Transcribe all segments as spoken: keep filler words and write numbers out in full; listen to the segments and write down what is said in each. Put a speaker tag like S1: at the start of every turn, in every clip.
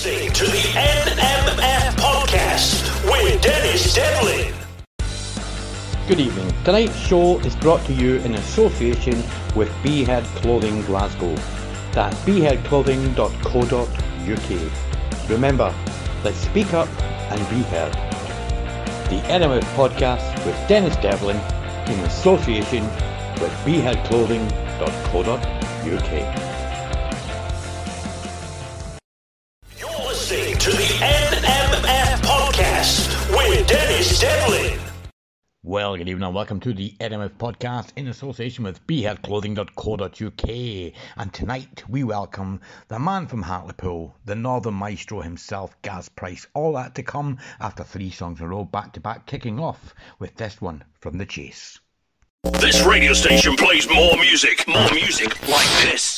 S1: listening to the N M F Podcast with Dennis Devlin.
S2: Good evening. Tonight's show is brought to you in association with Behead Clothing Glasgow. That's behead clothing dot co dot U K. Remember, let's speak up and be heard. The N M F Podcast with Dennis Devlin in association with behead clothing dot co dot U K.
S1: You're listening to the N M F Podcast with Dennis Devlin.
S2: Well, good evening and welcome to the N M F Podcast in association with behead clothing dot co dot U K. And tonight we welcome the man from Hartlepool, the Northern Maestro himself, Gaz Price. All that to come after three songs in a row, back to back, kicking off with this one from The Chase.
S1: This radio station plays more music, more music like this.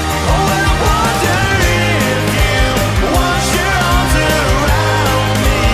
S3: Around me.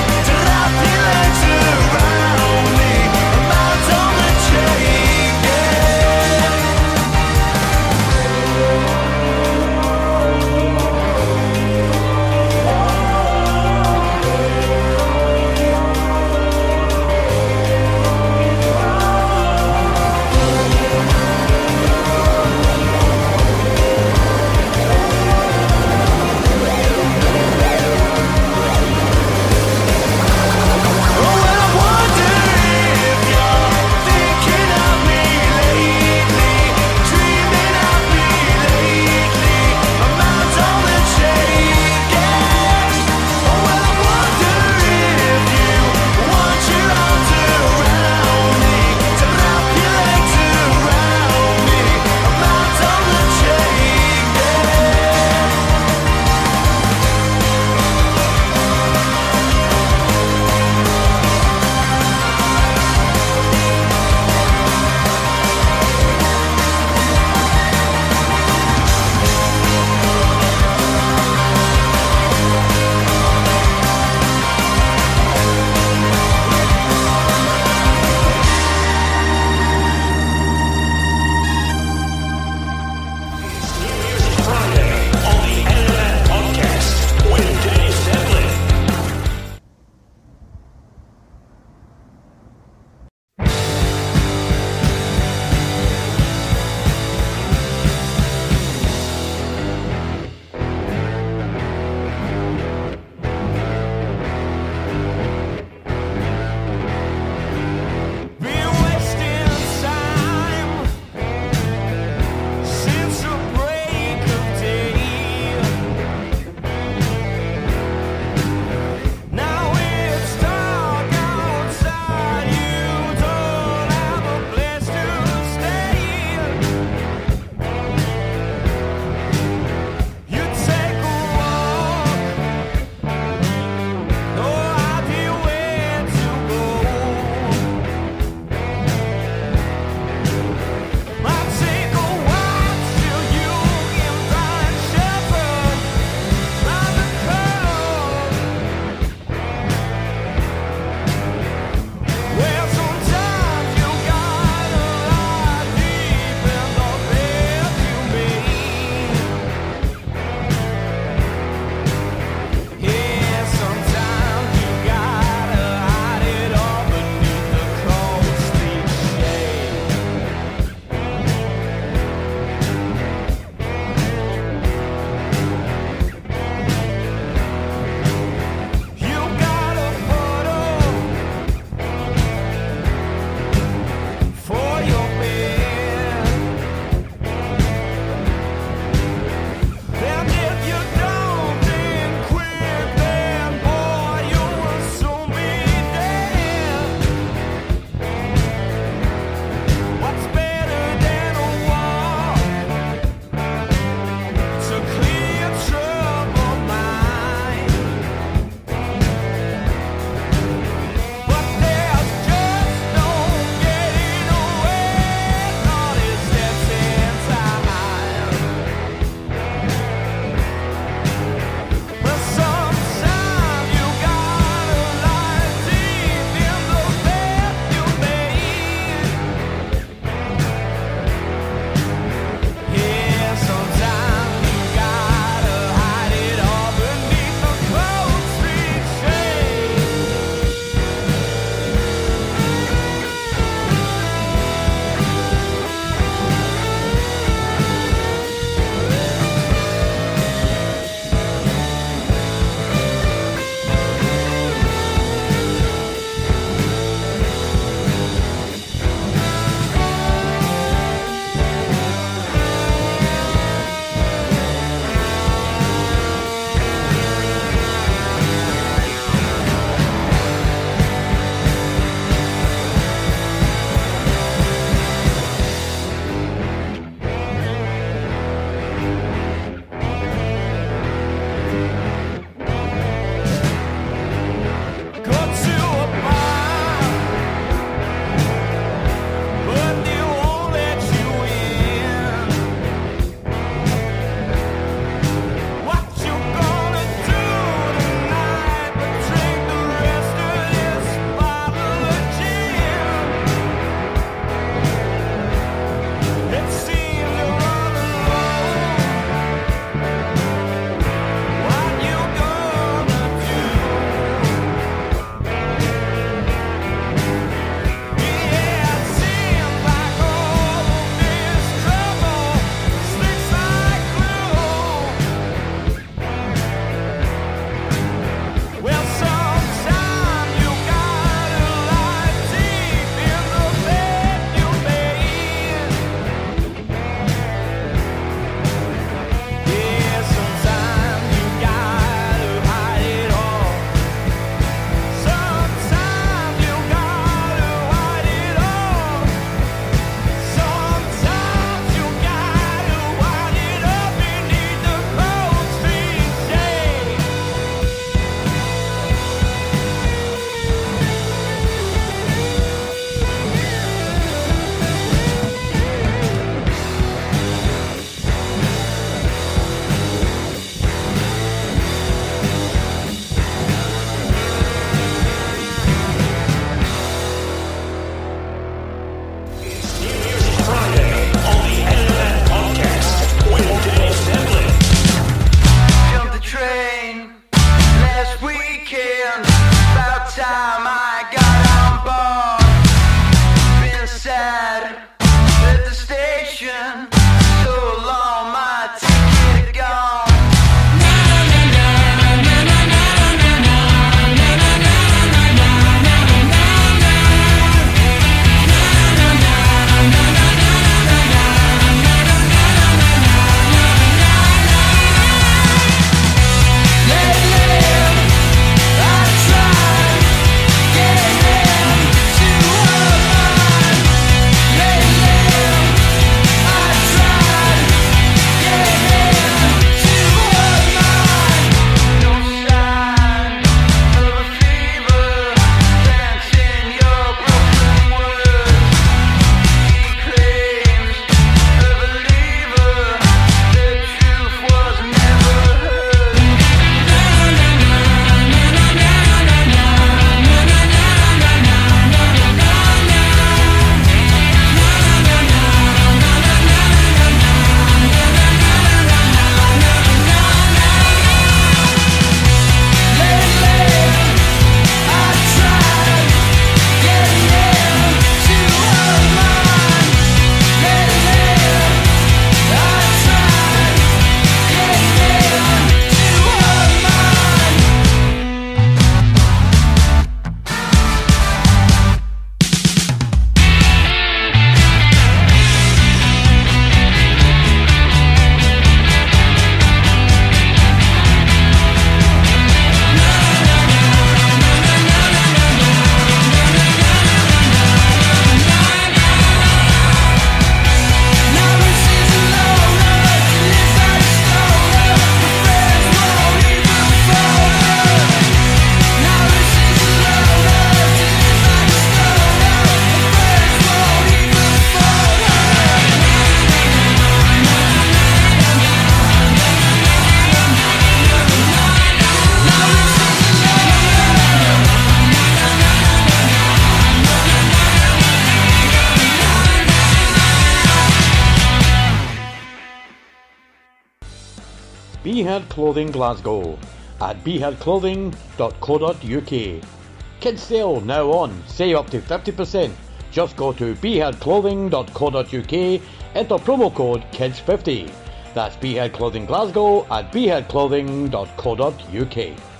S2: Behead Clothing Glasgow at behead clothing dot co dot uk. Kids sale now on, save up to fifty percent. Just go to behead clothing dot co dot uk, enter promo code kids fifty. That's Behead Clothing Glasgow at behead clothing dot co dot uk.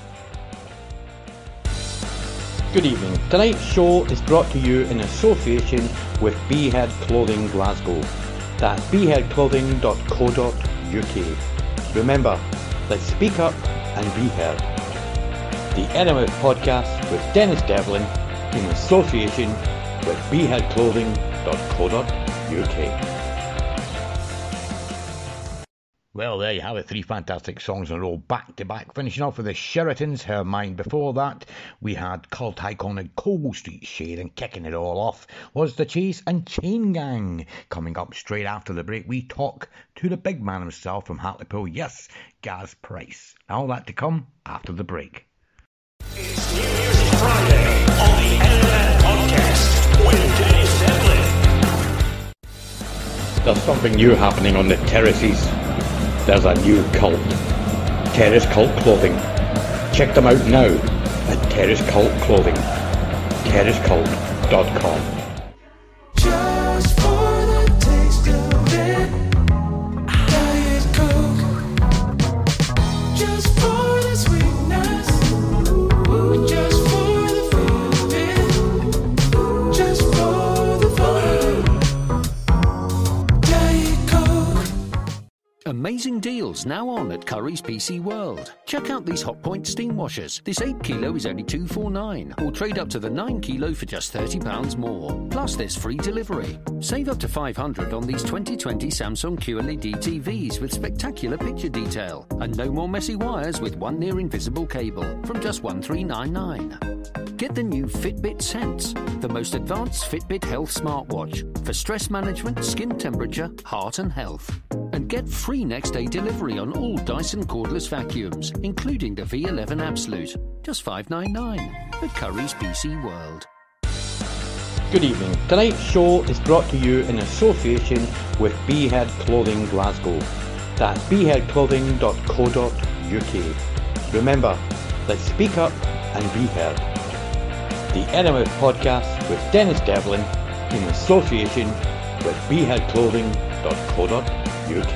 S2: Good evening. Tonight's show is brought to you in association with Behead Clothing Glasgow. That's behead clothing dot co dot uk. Remember, let's speak up and be heard. The N M F Podcast with Dennis Devlin in association with behead clothing dot co dot uk. Well, there you have it, three fantastic songs in a row, back to back. Finishing off with the Sheratons, Her Mind. Before that, we had cult iconic Cold Street Shade, and kicking it all off was The Chase and Chain Gang. Coming up straight after the break, we talk to the big man himself from Hartlepool, yes, Gaz Price. All that to come after the break.
S1: It's New Music Friday on the N M F Podcast with Dennis Devlin.
S2: There's something new happening on the terraces. There's a new cult, Terrace Cult Clothing. Check them out now at Terrace Cult Clothing, terrace cult dot com.
S3: Just for the taste of it, Diet Coke. Just for the sweetness, just for the feeling, just for the fun. Diet Coke.
S4: Amazing deals now on at Curry's P C World. Check out these Hotpoint steam washers. This eight kilo is only two forty-nine, or trade up to the nine kilo for just thirty pounds more. Plus there's free delivery. Save up to five hundred on these twenty twenty Samsung Q L E D T Vs with spectacular picture detail. And no more messy wires with one near invisible cable from just one three nine nine. Get the new Fitbit Sense, the most advanced Fitbit health smartwatch for stress management, skin temperature, heart and health. And get free next day delivery on all Dyson cordless vacuums, including the V eleven Absolute. Just five ninety-nine at Curry's P C World.
S2: Good evening. Tonight's show is brought to you in association with Behead Clothing Glasgow. That's behead clothing dot co dot uk. Remember, let's speak up and be heard. The N M F Podcast with Dennis Devlin in association with behead clothing dot co dot uk.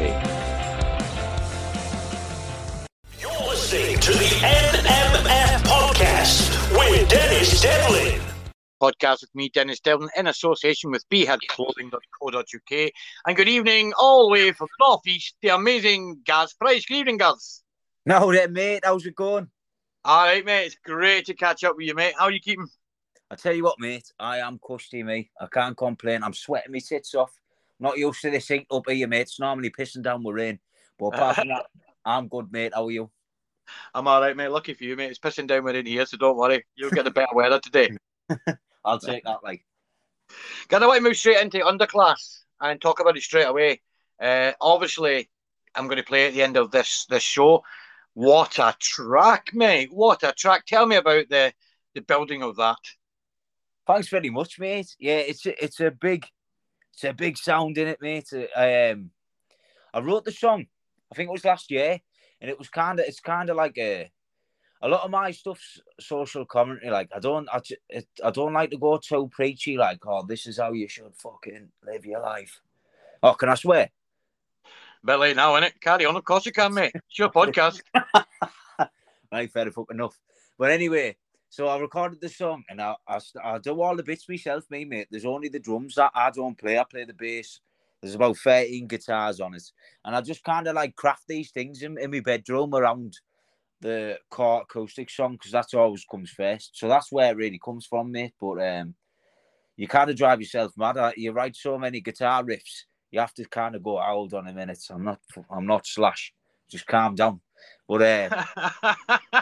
S1: You're listening to the N M F Podcast with Dennis Devlin.
S2: Podcast with me, Dennis Devlin, in association with behead clothing dot co dot uk. And good evening, all the way from the northeast, the amazing Gaz Price. Good evening, Gaz.
S5: No, then, mate. How's it going?
S2: All right, mate. It's great to catch up with you, mate. How are you keeping?
S5: I tell you what, mate. I am cushy, mate. I can't complain. I'm sweating my tits off. Not used to this heat up here, mate. It's normally pissing down with rain. But apart from that, I'm good, mate. How are you?
S2: I'm all right, mate. Lucky for you, mate. It's pissing down with in here, so don't worry. You'll get a better weather today.
S5: I'll take that, like.
S2: Can I want to move straight into Underclass and talk about it straight away? Uh, obviously, I'm going to play at the end of this this show. What a track, mate. What a track. Tell me about the, the building of that.
S5: Thanks very much, mate. Yeah, it's a, it's a big it's a big sound in it, mate. I um I wrote the song, I think it was last year, and it was kind of it's kind of like a a lot of my stuff's social commentary. Like I don't I, I don't like to go too preachy. Like, oh, this is how you should fucking live your life. Oh, can I swear?
S2: Bit late now, innit? Carry on. Of course you can, mate. It's your podcast.
S5: Right, fair fucking enough. But anyway, so I recorded the song, and I, I I do all the bits myself, me mate. There's only the drums that I don't play. I play the bass. There's about thirteen guitars on it, and I just kind of like craft these things in, in my bedroom around the core acoustic song, because that's always comes first. So that's where it really comes from, mate. But um, you kind of drive yourself mad. You write so many guitar riffs, you have to kind of go, hold on a minute. I'm not, I'm not Slash. Just calm down. But uh,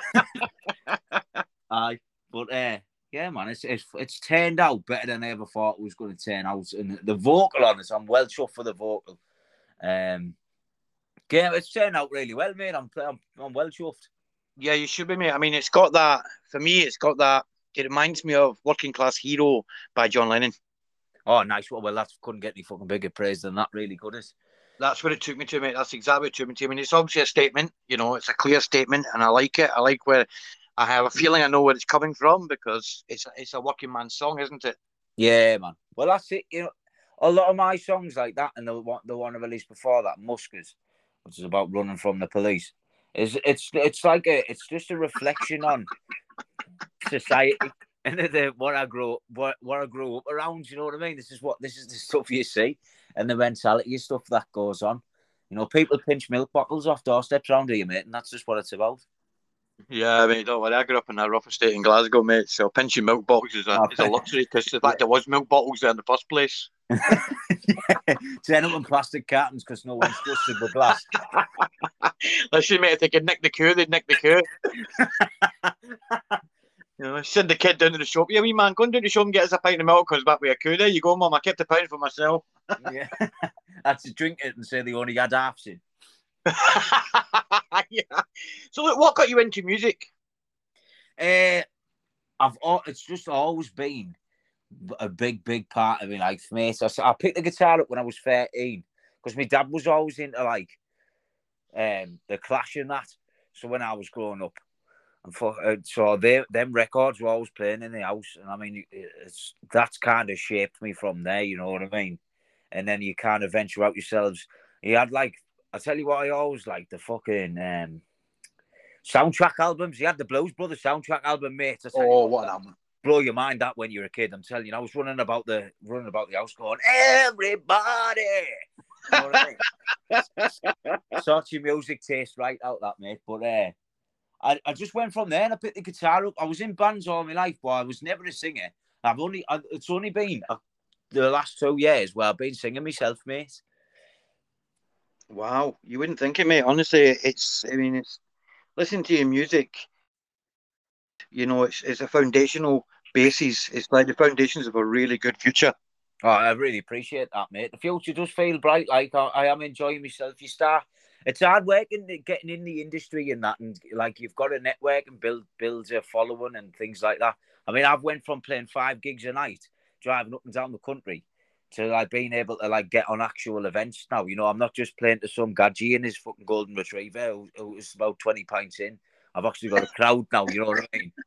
S5: aye, but uh, yeah, man, it's, it's it's turned out better than I ever thought it was going to turn out. And the vocal on it, I'm well chuffed for the vocal. Um, yeah, it's turned out really well, mate. I'm I'm, I'm well chuffed.
S2: Yeah, you should be, mate. I mean, it's got that, for me, it's got that, it reminds me of Working Class Hero by John Lennon.
S5: Oh, nice. Well, well, that couldn't get any fucking bigger praise than that, really, could it?
S6: That's what it took me to, mate. That's exactly what it took me to. I mean, it's obviously a statement, you know, it's a clear statement, and I like it. I like where I have a feeling I know where it's coming from because it's a, it's a working man's song, isn't it?
S5: Yeah, man. Well, that's it. You know, a lot of my songs like that, and the one the one I released before that, Muskers, which is about running from the police, is it's it's like a it's just a reflection on society and the, what I grew what what I grew up around. You know what I mean? This is what this is the stuff you see, and the mentality of stuff that goes on. You know, people pinch milk bottles off doorsteps around here, mate, and that's just what it's about.
S6: Yeah, mate, don't worry. I grew up in a rough estate in Glasgow, mate, so pinching milk bottles is a,
S5: Oh.
S6: is a luxury because the fact there was milk bottles there in the first place.
S5: Turn up in plastic cartons because no one's trusted with glass.
S6: Listen, mate, if they could nick the queue, they'd nick the queue. You know, send the kid down to the shop. Yeah, wee man, go down to the shop and get us a pint of milk, comes back with a queue. There you go, mum. I kept a pound for myself.
S5: Yeah. That's to drink it and say they only had halves in.
S6: Yeah. So, look, what got you into music?
S5: Uh, I've al- it's just always been a big, big part of my life, mate. I, s- I picked the guitar up when I was thirteen because my dad was always into like um the Clash and that. So when I was growing up, and for, uh, so they them records were always playing in the house, and I mean, it's that's kind of shaped me from there. You know what I mean? And then you kind of venture out yourselves. He had like, I tell you what, I always liked the fucking um, soundtrack albums. He had the Blues Brothers soundtrack album, mate. I tell you
S6: Oh, what an album.
S5: blow your mind that when you're a kid. I'm telling you, I was running about the running about the house going, everybody. You know what I mean? Sort your music taste right out that, mate. But uh, I, I just went from there and I picked the guitar up. I was in bands all my life, but I was never a singer. I've only I, it's only been uh, the last two years where I've been singing myself, mate.
S6: Wow, you wouldn't think it, mate. Honestly, it's, I mean, it's, listen to your music, you know, it's it's a foundational basis. It's like the foundations of a really good future.
S5: Oh, I really appreciate that, mate. The future does feel bright. Like I, I am enjoying myself. You start, it's hard work in the, getting in the industry and that, and like you've got to network and build build a following and things like that. I mean, I've went from playing five gigs a night, driving up and down the country, to like being able to like get on actual events now. You know, I'm not just playing to some gadgie and his fucking golden retriever who, who's about twenty pints in. I've actually got a crowd now. You know what I mean?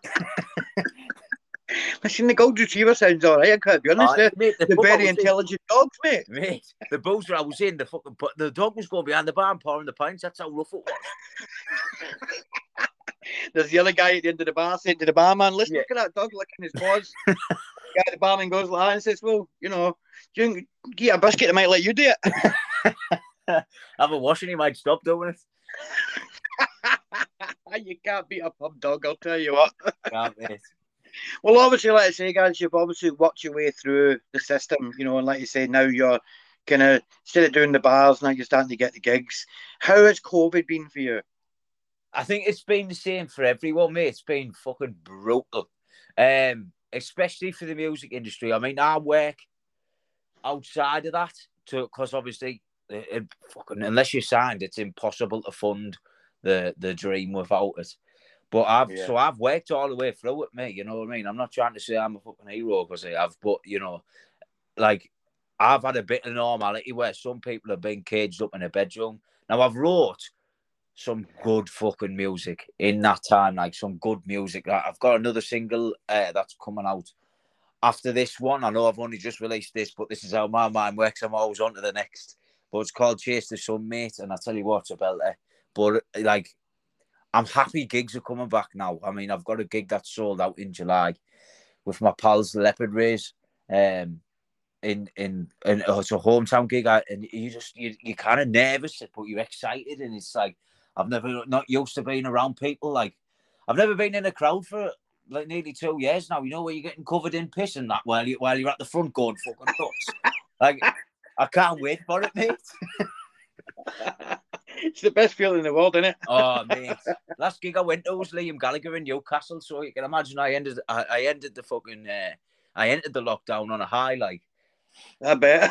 S6: Listen, the Gold Retriever sounds all right, I can't be honest.
S5: Oh,
S6: They're,
S5: mate, the
S6: they're
S5: pub I
S6: very
S5: was in-
S6: intelligent dogs, mate.
S5: Mate, the boozer I was in, the fucking the dog was going behind the bar and pouring the pints. That's how rough it was.
S6: There's the other guy at the end of the bar saying to the barman, listen,
S5: Yeah.
S6: look at that dog licking his paws. The guy at the barman goes like that and says, well, you know, you can get a biscuit, I might let you do it.
S5: Have a wash and he might stop doing it.
S6: You can't beat a pub dog, I'll tell you what.
S5: Can't, mate.
S6: Well, obviously, like I say, guys, you've obviously worked your way through the system, you know, and like you say, now you're kind of, instead of doing the bars, now you're starting to get the gigs. How has COVID been for you?
S5: I think it's been the same for everyone, mate. It's been fucking brutal. Um, especially for the music industry. I mean, I work outside of that because obviously, it, it, fucking, unless you're signed, it's impossible to fund the, the dream without it. But I've
S6: Yeah.
S5: so I've worked all the way through it, mate. You know what I mean? I'm not trying to say I'm a fucking hero because I have, but you know, like I've had a bit of normality where some people have been caged up in a bedroom. Now I've wrote some good fucking music in that time, like some good music. Like, I've got another single uh, that's coming out after this one. I know I've only just released this, but this is how my mind works. I'm always on to the next. But it's called Chase the Sun, mate, and I tell you what, it's a belter. But like, I'm happy gigs are coming back now. I mean, I've got a gig that's sold out in July with my pals, the Leopard Rays. Um, in in and oh, it's a hometown gig, I, and you just you you kind of nervous, but you're excited, and it's like I've never not used to being around people. Like I've never been in a crowd for like nearly two years now. You know, where you're getting covered in piss and that while you while you're at the front going fucking nuts. Like I can't wait for it, mate.
S6: It's the best feeling in the world, isn't it?
S5: Oh, mate. Last gig I went to was Liam Gallagher in Newcastle, so you can imagine I ended I, I ended the fucking uh, I entered the lockdown on a high, like.
S6: I bet.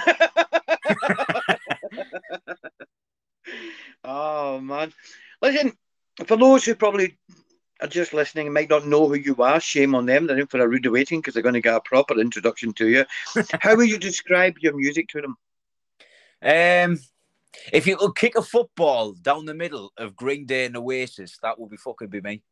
S6: Oh, man. Listen, for those who probably are just listening and might not know who you are, shame on them. They're in for a rude awakening because they're going to get a proper introduction to you. How would you describe your music to them?
S5: Um, If you could kick a football down the middle of Green Day and Oasis, that would be fucking be me.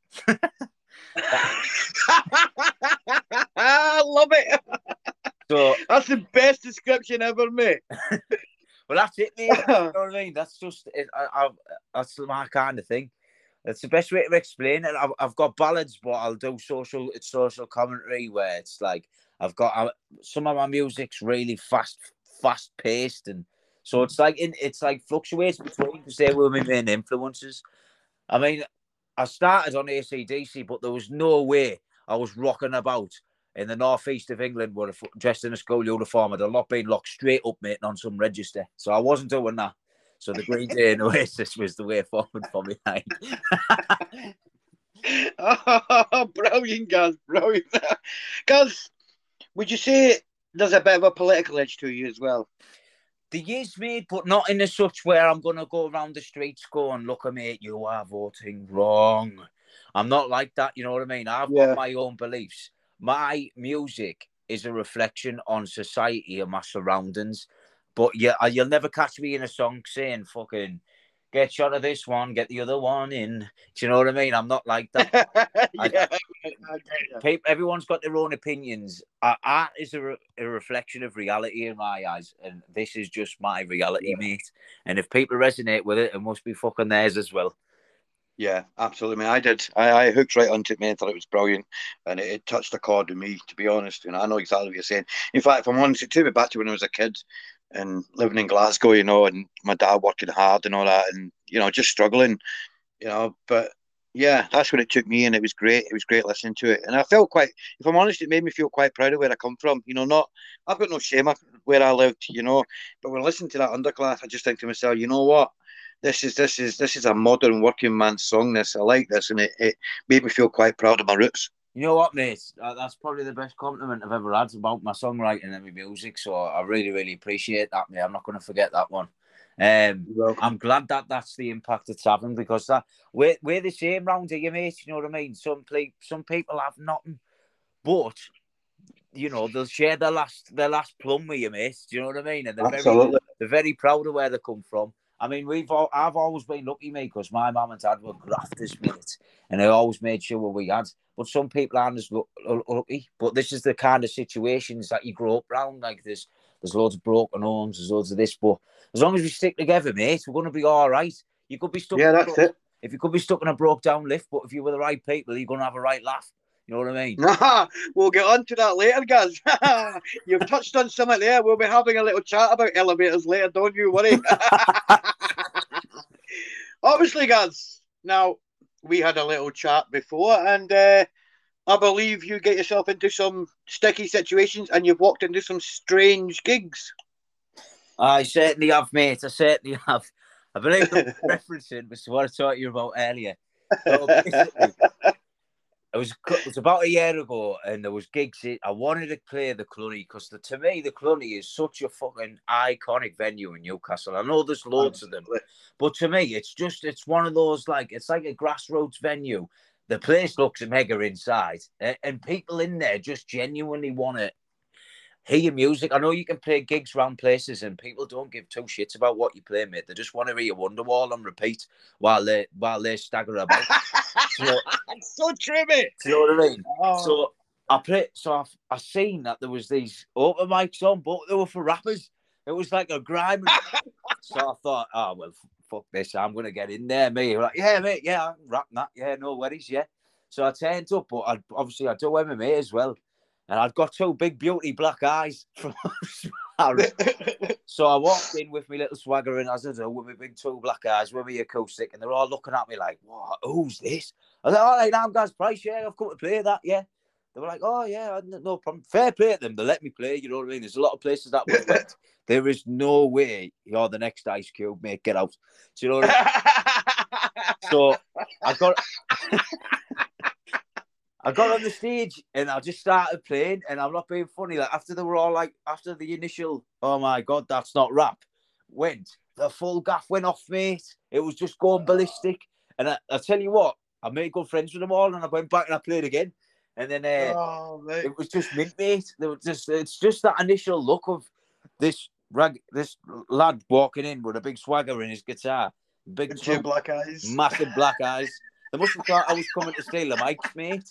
S6: I love it.
S5: So
S6: That's the best description ever, mate.
S5: well, that's it, mate. You know what I mean? That's just it. I, I, that's my kind of thing. That's the best way to explain it. I've, I've got ballads, but I'll do social. It's social commentary where it's like I've got uh, some of my music's really fast, fast paced, and so it's like in it's like fluctuates between because they were my main influences. I mean, I started on A C D C, but there was no way I was rocking about in the northeast of England with a, dressed in a school uniform. I'd have lot been locked straight up, mate, on some register. So I wasn't doing that. So the Green Day and Oasis was the way forward for me. Like.
S6: Oh, brilliant, guys, brilliant. Guys, would you say there's a bit of a political edge to you as well?
S5: There is, mate, but not in a such where I'm going to go around the streets going, look, mate, you are voting wrong. I'm not like that, you know what I mean? I've
S6: Yeah.
S5: got my own beliefs. My music is a reflection on society and my surroundings. But yeah, you'll never catch me in a song saying, fucking, get shot of this one, get the other one in. Do you know what I mean? I'm not like that.
S6: Yeah,
S5: I,
S6: I get you.
S5: People, everyone's got their own opinions. Uh, art is a, re- a reflection of reality in my eyes, and this is just my reality,
S6: Yeah.
S5: mate. And if people resonate with it, it must be fucking theirs as well.
S6: Yeah, absolutely, man. I did. I, I hooked right onto it, man. Thought it was brilliant, and it, it touched a chord with me, to be honest. And I know exactly what you're saying. In fact, if I'm honest, it took me back to when I was a kid and living in Glasgow, you know, and my dad working hard and all that, and you know, just struggling, you know. But yeah, that's when it took me, and it was great. It was great listening to it, and I felt quite. If I'm honest, it made me feel quite proud of where I come from. You know, not I've got no shame of where I lived, you know. But when I listened to that Underclass, I just think to myself, you know what? This is this is this is a modern working man's song. This I like this, and it, it made me feel quite proud of my roots.
S5: You know what, mate? Uh, That's probably the best compliment I've ever had about my songwriting and my music. So I really, really appreciate that, mate. I'm not going to forget that one. Um, I'm glad that that's the impact it's having because that we're, we're the same round here, mate. You know what I mean? Some ple- some people have nothing, but you know they'll share their last their last plum with you, mate. Do you know what I mean? And they're
S6: Absolutely.
S5: very they're very proud of where they come from. I mean, we've all, I've always been lucky, mate, because my mum and dad were grafters, mate, and they always made sure we had. But some people aren't as lucky. But this is the kind of situations that you grow up around. Like there's there's loads of broken homes, there's loads of this. But as long as we stick together, mate, we're going to be all right. You could be stuck.
S6: Yeah,
S5: in
S6: that's
S5: a,
S6: it.
S5: If you could be stuck in a broke down lift, but if you're with the right people, you're going to have a right laugh. You know what I mean?
S6: We'll get on to that later, guys. You've touched on something there. We'll be having a little chat about elevators later. Don't you worry. Obviously, guys. Now we had a little chat before, and uh, I believe you get yourself into some sticky situations, and you've walked into some strange gigs.
S5: I certainly have, mate. I certainly have. I believe the referencing was what I taught you about earlier. So basically, it was it was about a year ago, and there was gigs. I wanted to play the Cluny because to me the Cluny is such a fucking iconic venue in Newcastle. I know there's loads of them, but to me it's just it's one of those like it's like a grassroots venue. The place looks mega inside, and people in there just genuinely want to hear your music. I know you can play gigs around places, and people don't give two shits about what you play, mate. They just want to hear Wonderwall on repeat while they while they stagger about. So,
S6: It's so true, mate.
S5: do you know what I mean?
S6: Oh.
S5: So I played. So I I seen that there was these open mics on, but they were for rappers. It was like a grime. So I thought, oh well, fuck this. I'm gonna get in there, mate. Like, yeah, mate. Yeah, I'm rapping that. Yeah, no worries. Yeah. So I turned up, but I obviously I do M M A as well, and I'd got two big beauty black eyes from. So I walked in with my little swagger and as I do with my big two black eyes with my acoustic, and they're all looking at me like, "What? Who's this?" I was like, "All right, I'm Gaz Price. Yeah, I've come to play that. Yeah." They were like, "Oh yeah, no problem. Fair play to them. They let me play. You know what I mean? There's a lot of places that would went. There is no way you're the next Ice Cube, mate. Get out." Do you know what I mean? So I got. I got on the stage and I just started playing, and I'm not being funny. Like after they were all like, after the initial, oh my god, that's not rap, went the full gaff went off, mate. It was just going ballistic, and I, I tell you what, I made good friends with them all, and I went back and I played again, and then uh,
S6: Oh, mate.
S5: it was just mint, mate. They were just, it's just that initial look of this rag, this lad walking in with a big swagger in his guitar, big
S6: Two
S5: two
S6: black eyes.
S5: massive black eyes. They must have thought I was coming to steal the mics, mate.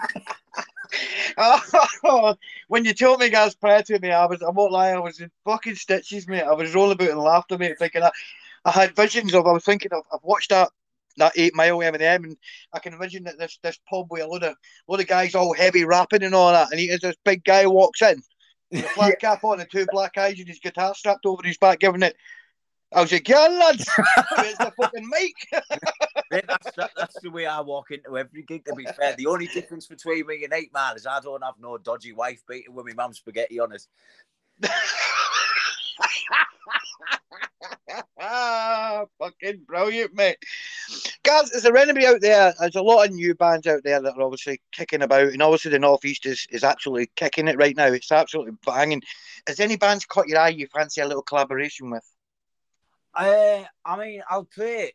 S6: Oh, when you told me guys prior to me, I was, I won't lie, I was in fucking stitches, mate. I was rolling about in laughter, mate, thinking that I had visions of, I was thinking of, I've watched that that eight mile M and M, and I can envision that this this pub with a load of load of guys all heavy rapping and all that, and he, this big guy walks in, with a flat cap on and two black eyes and his guitar strapped over his back, giving it. I was like, yeah, lads, where's the fucking mic?
S5: Mate, that's, that, that's the way I walk into every gig, to be fair. The only difference between me and eight Mile is I don't have no dodgy wife beating with my mum's spaghetti on it.
S6: Ah, fucking brilliant, mate. Guys, is there anybody out there? There's a lot of new bands out there that are obviously kicking about, and obviously the North East is, is absolutely kicking it right now. It's absolutely banging. Is any bands caught your eye you fancy a little collaboration with?
S5: Uh, I mean, I'll play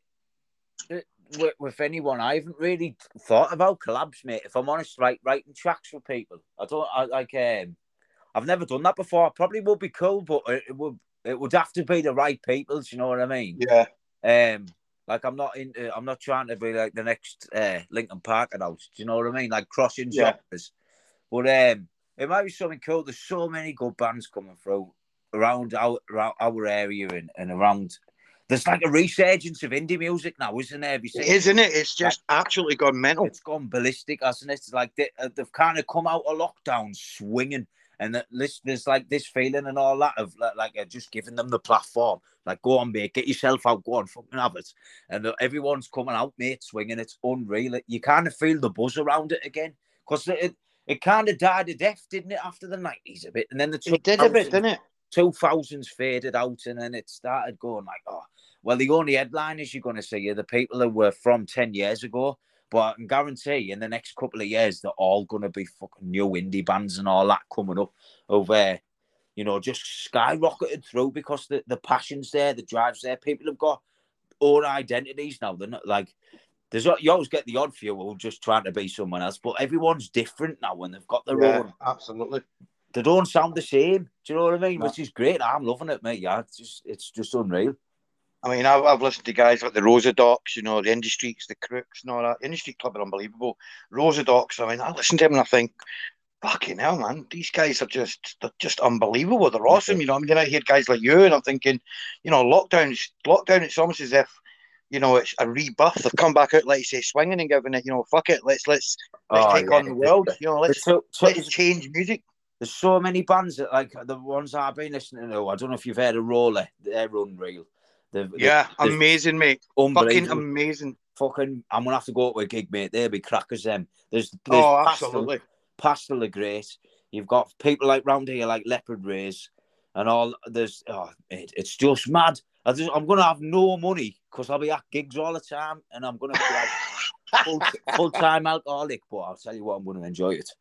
S5: it with, with anyone. I haven't really thought about collabs, mate. If I'm honest, like writing tracks for people, I don't I, like. Um, I've never done that before. Probably would be cool, but it, it would it would have to be the right people. Do you know what I mean?
S6: Yeah.
S5: Um, like I'm not into. I'm not trying to be like the next uh, Linkin Park house. Do you know what I mean? Like crossing
S6: Yeah.
S5: genres. But um, it might be something cool. There's so many good bands coming through around our around our area and, and around. There's like a resurgence of indie music now, isn't there? Have you seen
S6: Isn't it? It's just absolutely gone mental.
S5: It's gone ballistic, hasn't it? It's like they, uh, they've kind of come out of lockdown swinging, and that this, there's like this feeling and all that of like, like uh, just giving them the platform. Like, go on, mate, get yourself out, go on, fucking have it. And uh, everyone's coming out, mate, swinging. It's unreal. You kind of feel the buzz around it again, because it, it, it kind of died a death, didn't it, after the nineties a bit, and then the
S6: It did a bit, didn't it?
S5: two thousands faded out, and then it started going like, oh, well, the only headliners you're going to see are the people that were from ten years ago. But I can guarantee in the next couple of years, they're all going to be fucking new indie bands and all that coming up over, you know, just skyrocketed through because the, the passion's there, the drive's there. People have got own identities now. They're not like, there's you always get the odd few who are just trying to be someone else, but everyone's different now and they've got their
S6: Yeah,
S5: own.
S6: absolutely.
S5: They don't sound the same. Do you know what I mean?
S6: No.
S5: Which is great. I'm loving it, mate. Yeah, it's just, it's just unreal.
S6: I mean, I've, I've listened to guys like the Rosa Docs, you know, the Indie Streets, the Crooks, and all that. Indie Street Club are unbelievable. Rosa Docs, I mean, I listen to them and I think, fucking hell, man, these guys are just, they're just unbelievable. They're awesome, you know. I mean, then I hear guys like you, and I'm thinking, you know, lockdown, lockdown. It's almost as if, you know, it's a rebirth. They've come back out, like you say, swinging and giving it, you know, fuck it, let's let's let's
S5: Oh,
S6: take
S5: yeah.
S6: on the world, you know, let's
S5: So- so-
S6: let's change music.
S5: There's so many bands that, like the ones I've been listening to. I don't know if you've heard of Roller. They're unreal. They've,
S6: Yeah,
S5: they've,
S6: amazing, mate. Fucking
S5: unbelievable.
S6: amazing.
S5: Fucking, I'm gonna have to go to a gig, mate. They'll be crackers. Them. There's, there's
S6: Oh,
S5: Pastel,
S6: absolutely.
S5: Pastel are great. You've got people like round here, like Leopard Rays, and all. There's, oh, it, it's just mad. I just, I'm gonna have no money because I'll be at gigs all the time, and I'm gonna be like full, full time alcoholic. But I'll tell you what, I'm gonna enjoy it.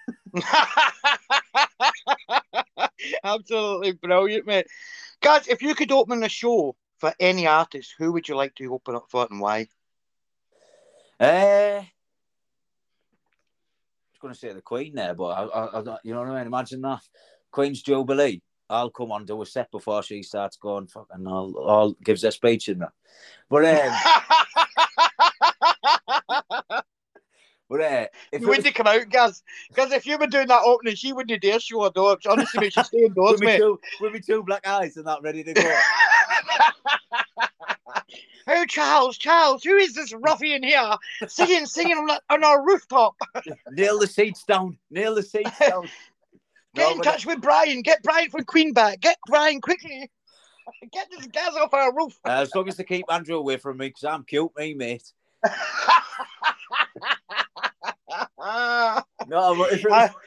S6: Absolutely brilliant, mate. Guys, if you could open a show for any artist, who would you like to open up for and why?
S5: Uh, I was going to say the Queen there, but I, I, I, you know what I mean? Imagine that. Queen's Jubilee. I'll come on, do a set before she starts going, fucking, I'll, I'll gives her speech in that. But, um, but uh, if
S6: You
S5: it was,
S6: wouldn't come out, Gaz. Because if you were doing that opening, she wouldn't dare show her door. Honestly, mate, she'd stay indoors,
S5: with, me
S6: mate.
S5: two, with me two black eyes and that ready to go.
S6: Oh, Charles, Charles, who is this ruffian here singing, singing on, on our rooftop?
S5: Nail the seats down. Nail the seats down.
S6: Get
S5: No,
S6: in
S5: but-
S6: touch with Brian. Get Brian from Queen back. Get Brian quickly. Get this Gaz off our roof.
S5: Uh, as long as they keep Andrew away from me, because I'm cute, me, mate. No, but if it was,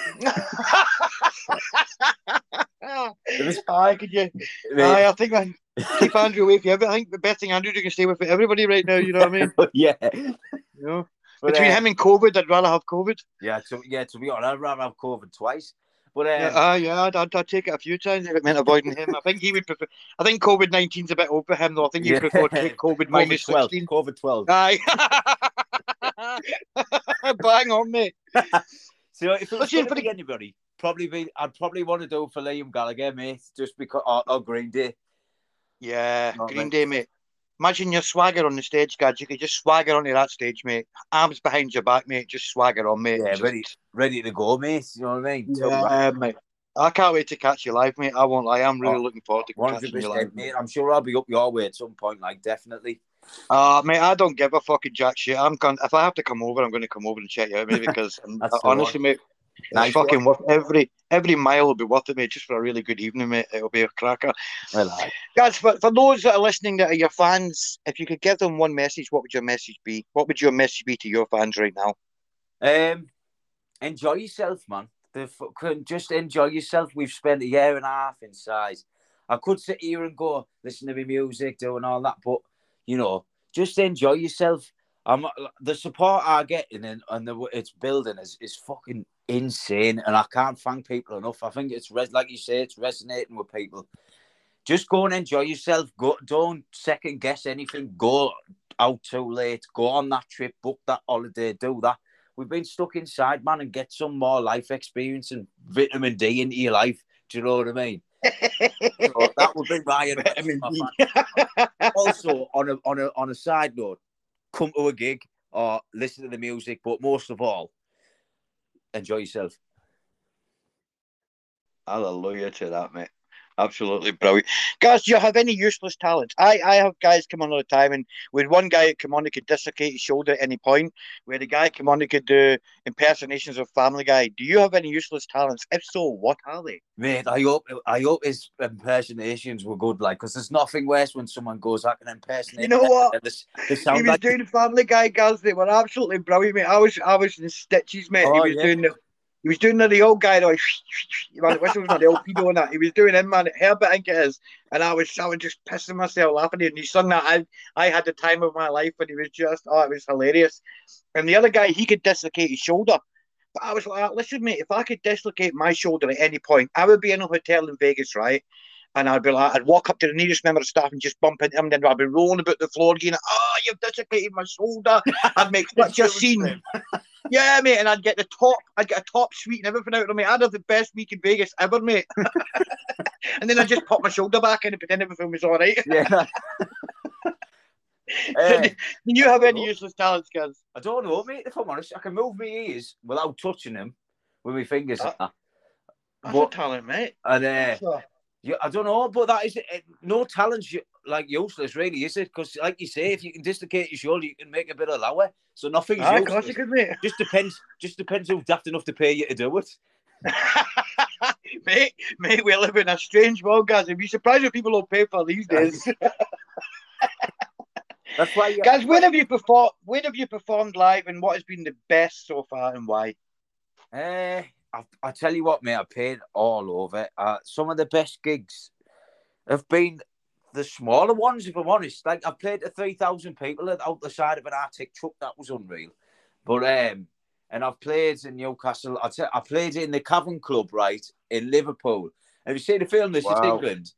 S5: it was
S6: Aye, could you?
S5: mate,
S6: Aye, I think man, keep Andrew away from you. I think the best thing Andrew can stay with everybody right now. You know what I mean?
S5: yeah.
S6: You know,
S5: But,
S6: between
S5: uh,
S6: him and COVID, I'd rather have COVID.
S5: Yeah, to, yeah, to be honest, I'd rather have COVID twice. But um,
S6: Yeah, aye, yeah, I'd, I'd, I'd take it a few times if it meant avoiding him. I think he would prefer. I think COVID nineteen's a bit old for him, though. I think he'd
S5: Yeah.
S6: prefer to take COVID minus
S5: COVID twelve.
S6: sixteen.
S5: COVID twelve.
S6: Aye. Bang on, mate.
S5: So if it was
S6: Listen,
S5: going
S6: for
S5: to be
S6: the-
S5: anybody, probably be. I'd probably want to do it for Liam Gallagher, mate, just because. Or, or Green Day.
S6: Yeah,
S5: Not
S6: Green
S5: like-
S6: Day, mate. Imagine your swagger on the stage, guys. You could just swagger onto that stage, mate. Arms behind your back, mate. Just swagger on, mate.
S5: Yeah,
S6: Just-
S5: ready, ready to go, mate. You know what I mean?
S6: Yeah, mate. I can't wait to catch you live, mate. I won't lie. I'm really
S5: Oh,
S6: looking forward to
S5: One hundred
S6: catching you live,
S5: percent,
S6: mate.
S5: mate. I'm sure I'll be up your way at some point. Like, definitely.
S6: Uh, mate, I don't give a fucking jack shit. I'm going. If I have to come over, I'm going to come over and check you out, mate. Because
S5: That's the
S6: honestly,
S5: one.
S6: mate, it's
S5: Nice
S6: fucking
S5: one.
S6: worth every every mile will be worth it, mate. Just for a really good evening, mate. It'll be a cracker.
S5: Well, aye.
S6: Guys, for, for those that are listening that are your fans, if you could give them one message, what would your message be? What would your message be to your fans right now?
S5: Um, enjoy yourself, man. The fucking just enjoy yourself. We've spent a year and a half inside. I could sit here and go listen to my music, doing all that, but you know, just enjoy yourself. I'm the support I get in and, and the it's building is is fucking insane, and I can't thank people enough. I think it's res, like you say, it's resonating with people. Just go and enjoy yourself. Go, don't second guess anything. Go out too late. Go on that trip. Book that holiday. Do that. We've been stuck inside, man, and get some more life experience and vitamin D into your life. Do you know what I mean? So that would be my advice.
S6: Vitamin
S5: my
S6: D.
S5: fans. Also, on a on a on a side note, come to a gig or listen to the music, but most of all, enjoy yourself.
S6: Hallelujah to that, mate. Absolutely brilliant. Guys, do you have any useless talents? I, I have guys come on all the time, and with one guy come on, he could dislocate his shoulder at any point. Where the guy come on, he could do impersonations of Family Guy. Do you have any useless talents? If so, what are they?
S5: Mate, I hope I hope his impersonations were good, like, because there's nothing worse when someone goes, I can impersonate.
S6: You know what?
S5: and They, they
S6: He
S5: sound
S6: was
S5: like
S6: doing Family Guy, guys. They were absolutely brilliant, mate. I was I was in stitches, mate.
S5: Oh,
S6: he was
S5: yeah.
S6: doing the he was doing the, the old guy, like, man, it was not the old pedo and that. He was doing him, man. Herbert, I think it is. And I was I was just pissing myself laughing. And he sung that. I I had the time of my life, and he was just oh, it was hilarious. And the other guy, he could dislocate his shoulder. But I was like, listen, mate, if I could dislocate my shoulder at any point, I would be in a hotel in Vegas, right? And I'd be like, I'd walk up to the nearest member of staff and just bump into him, and then I'd be rolling about the floor again. Oh, you've dislocated my shoulder. I'd make such a scene. Yeah, mate, and I'd get the top, I'd get a top suite and everything out of me. I'd have the best week in Vegas ever, mate. And then I'd just pop my shoulder back in and pretend everything was all right.
S5: yeah.
S6: So,
S5: Eh,
S6: do you have any useless talents, guys?
S5: I don't know, mate. If I'm honest, I can move my ears without touching them with my fingers.
S6: Uh,
S5: and that.
S6: That's
S5: But-
S6: a talent, mate.
S5: And uh,
S6: So-
S5: yeah, I don't know, but that is it, no talent's u- like useless, really, is it? Because, like you say, if you can dislocate your shoulder, you can make a bit of lower. So nothing's
S6: Aye, of
S5: useless.
S6: course you could, mate.
S5: Just depends. Just depends who's daft enough to pay you to do it.
S6: mate, mate, we live in a strange world, guys. You'd be surprised what people don't pay for these days.
S5: That's why. You,
S6: Guys, where have you performed? Where have you performed live, and what has been the best so far, and why?
S5: Uh, I, I tell you what, mate, I paid all over. Uh, some of the best gigs have been the smaller ones, if I'm honest. Like, I've played to three thousand people out the side of an Arctic truck. That was unreal. But, um, and I've played in Newcastle. I tell, I played in the Cavern Club, right, in Liverpool. Have you seen the film This Is
S6: Wow.
S5: England?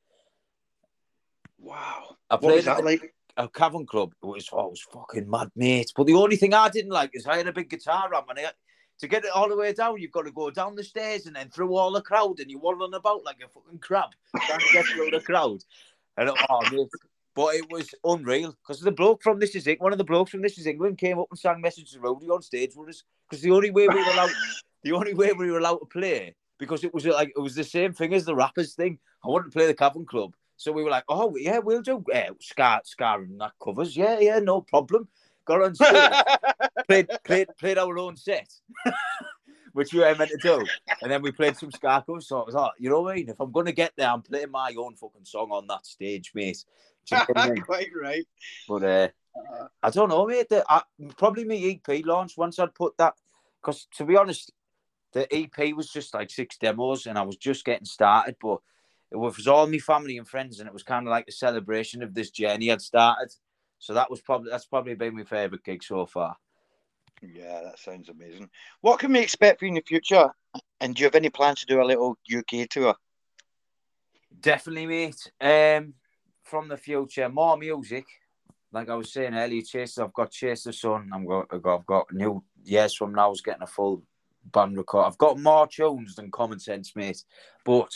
S6: Wow,
S5: I
S6: what
S5: played
S6: was that
S5: in
S6: like?
S5: a Cavern Club. It was, oh, it was fucking mad, mate. But the only thing I didn't like is I had a big guitar ramp, and I, to get it all the way down, you've got to go down the stairs and then through all the crowd, and you're waddling about like a fucking crab trying to get through the crowd. And oh, mate. But it was unreal because the bloke from This Is England, one of the blokes from This Is England, came up and sang "Message to Rhodey" on stage with us because the only way we were allowed, the only way we were allowed to play, because it was like it was the same thing as the rappers thing. I wanted to play the Cavern Club, so we were like, "Oh yeah, we'll do uh, Scar, Scar and that covers. Yeah, yeah, no problem." Got on stage, played, played, played our own set, which we were meant to do, and then we played some Scar covers. So I was like, you know what I mean? If I'm gonna get there, I'm playing my own fucking song on that stage, mate. Do you know what I mean?
S6: Quite right.
S5: But uh, I don't know, mate. The, I, probably my E P launch once I'd put that, because to be honest, the E P was just like six demos, and I was just getting started. But it was all my family and friends, and it was kind of like a celebration of this journey I'd started. So that was probably that's probably been my favourite gig so far.
S6: Yeah, that sounds amazing. What can we expect for you in the future? And do you have any plans to do a little U K tour?
S5: Definitely, mate. Um, from the future, more music. Like I was saying earlier, Chase. I've got Chase the Sun. I'm got. I've got, I've got new years from now. I was getting a full band record. I've got more tunes than Common Sense, mate. But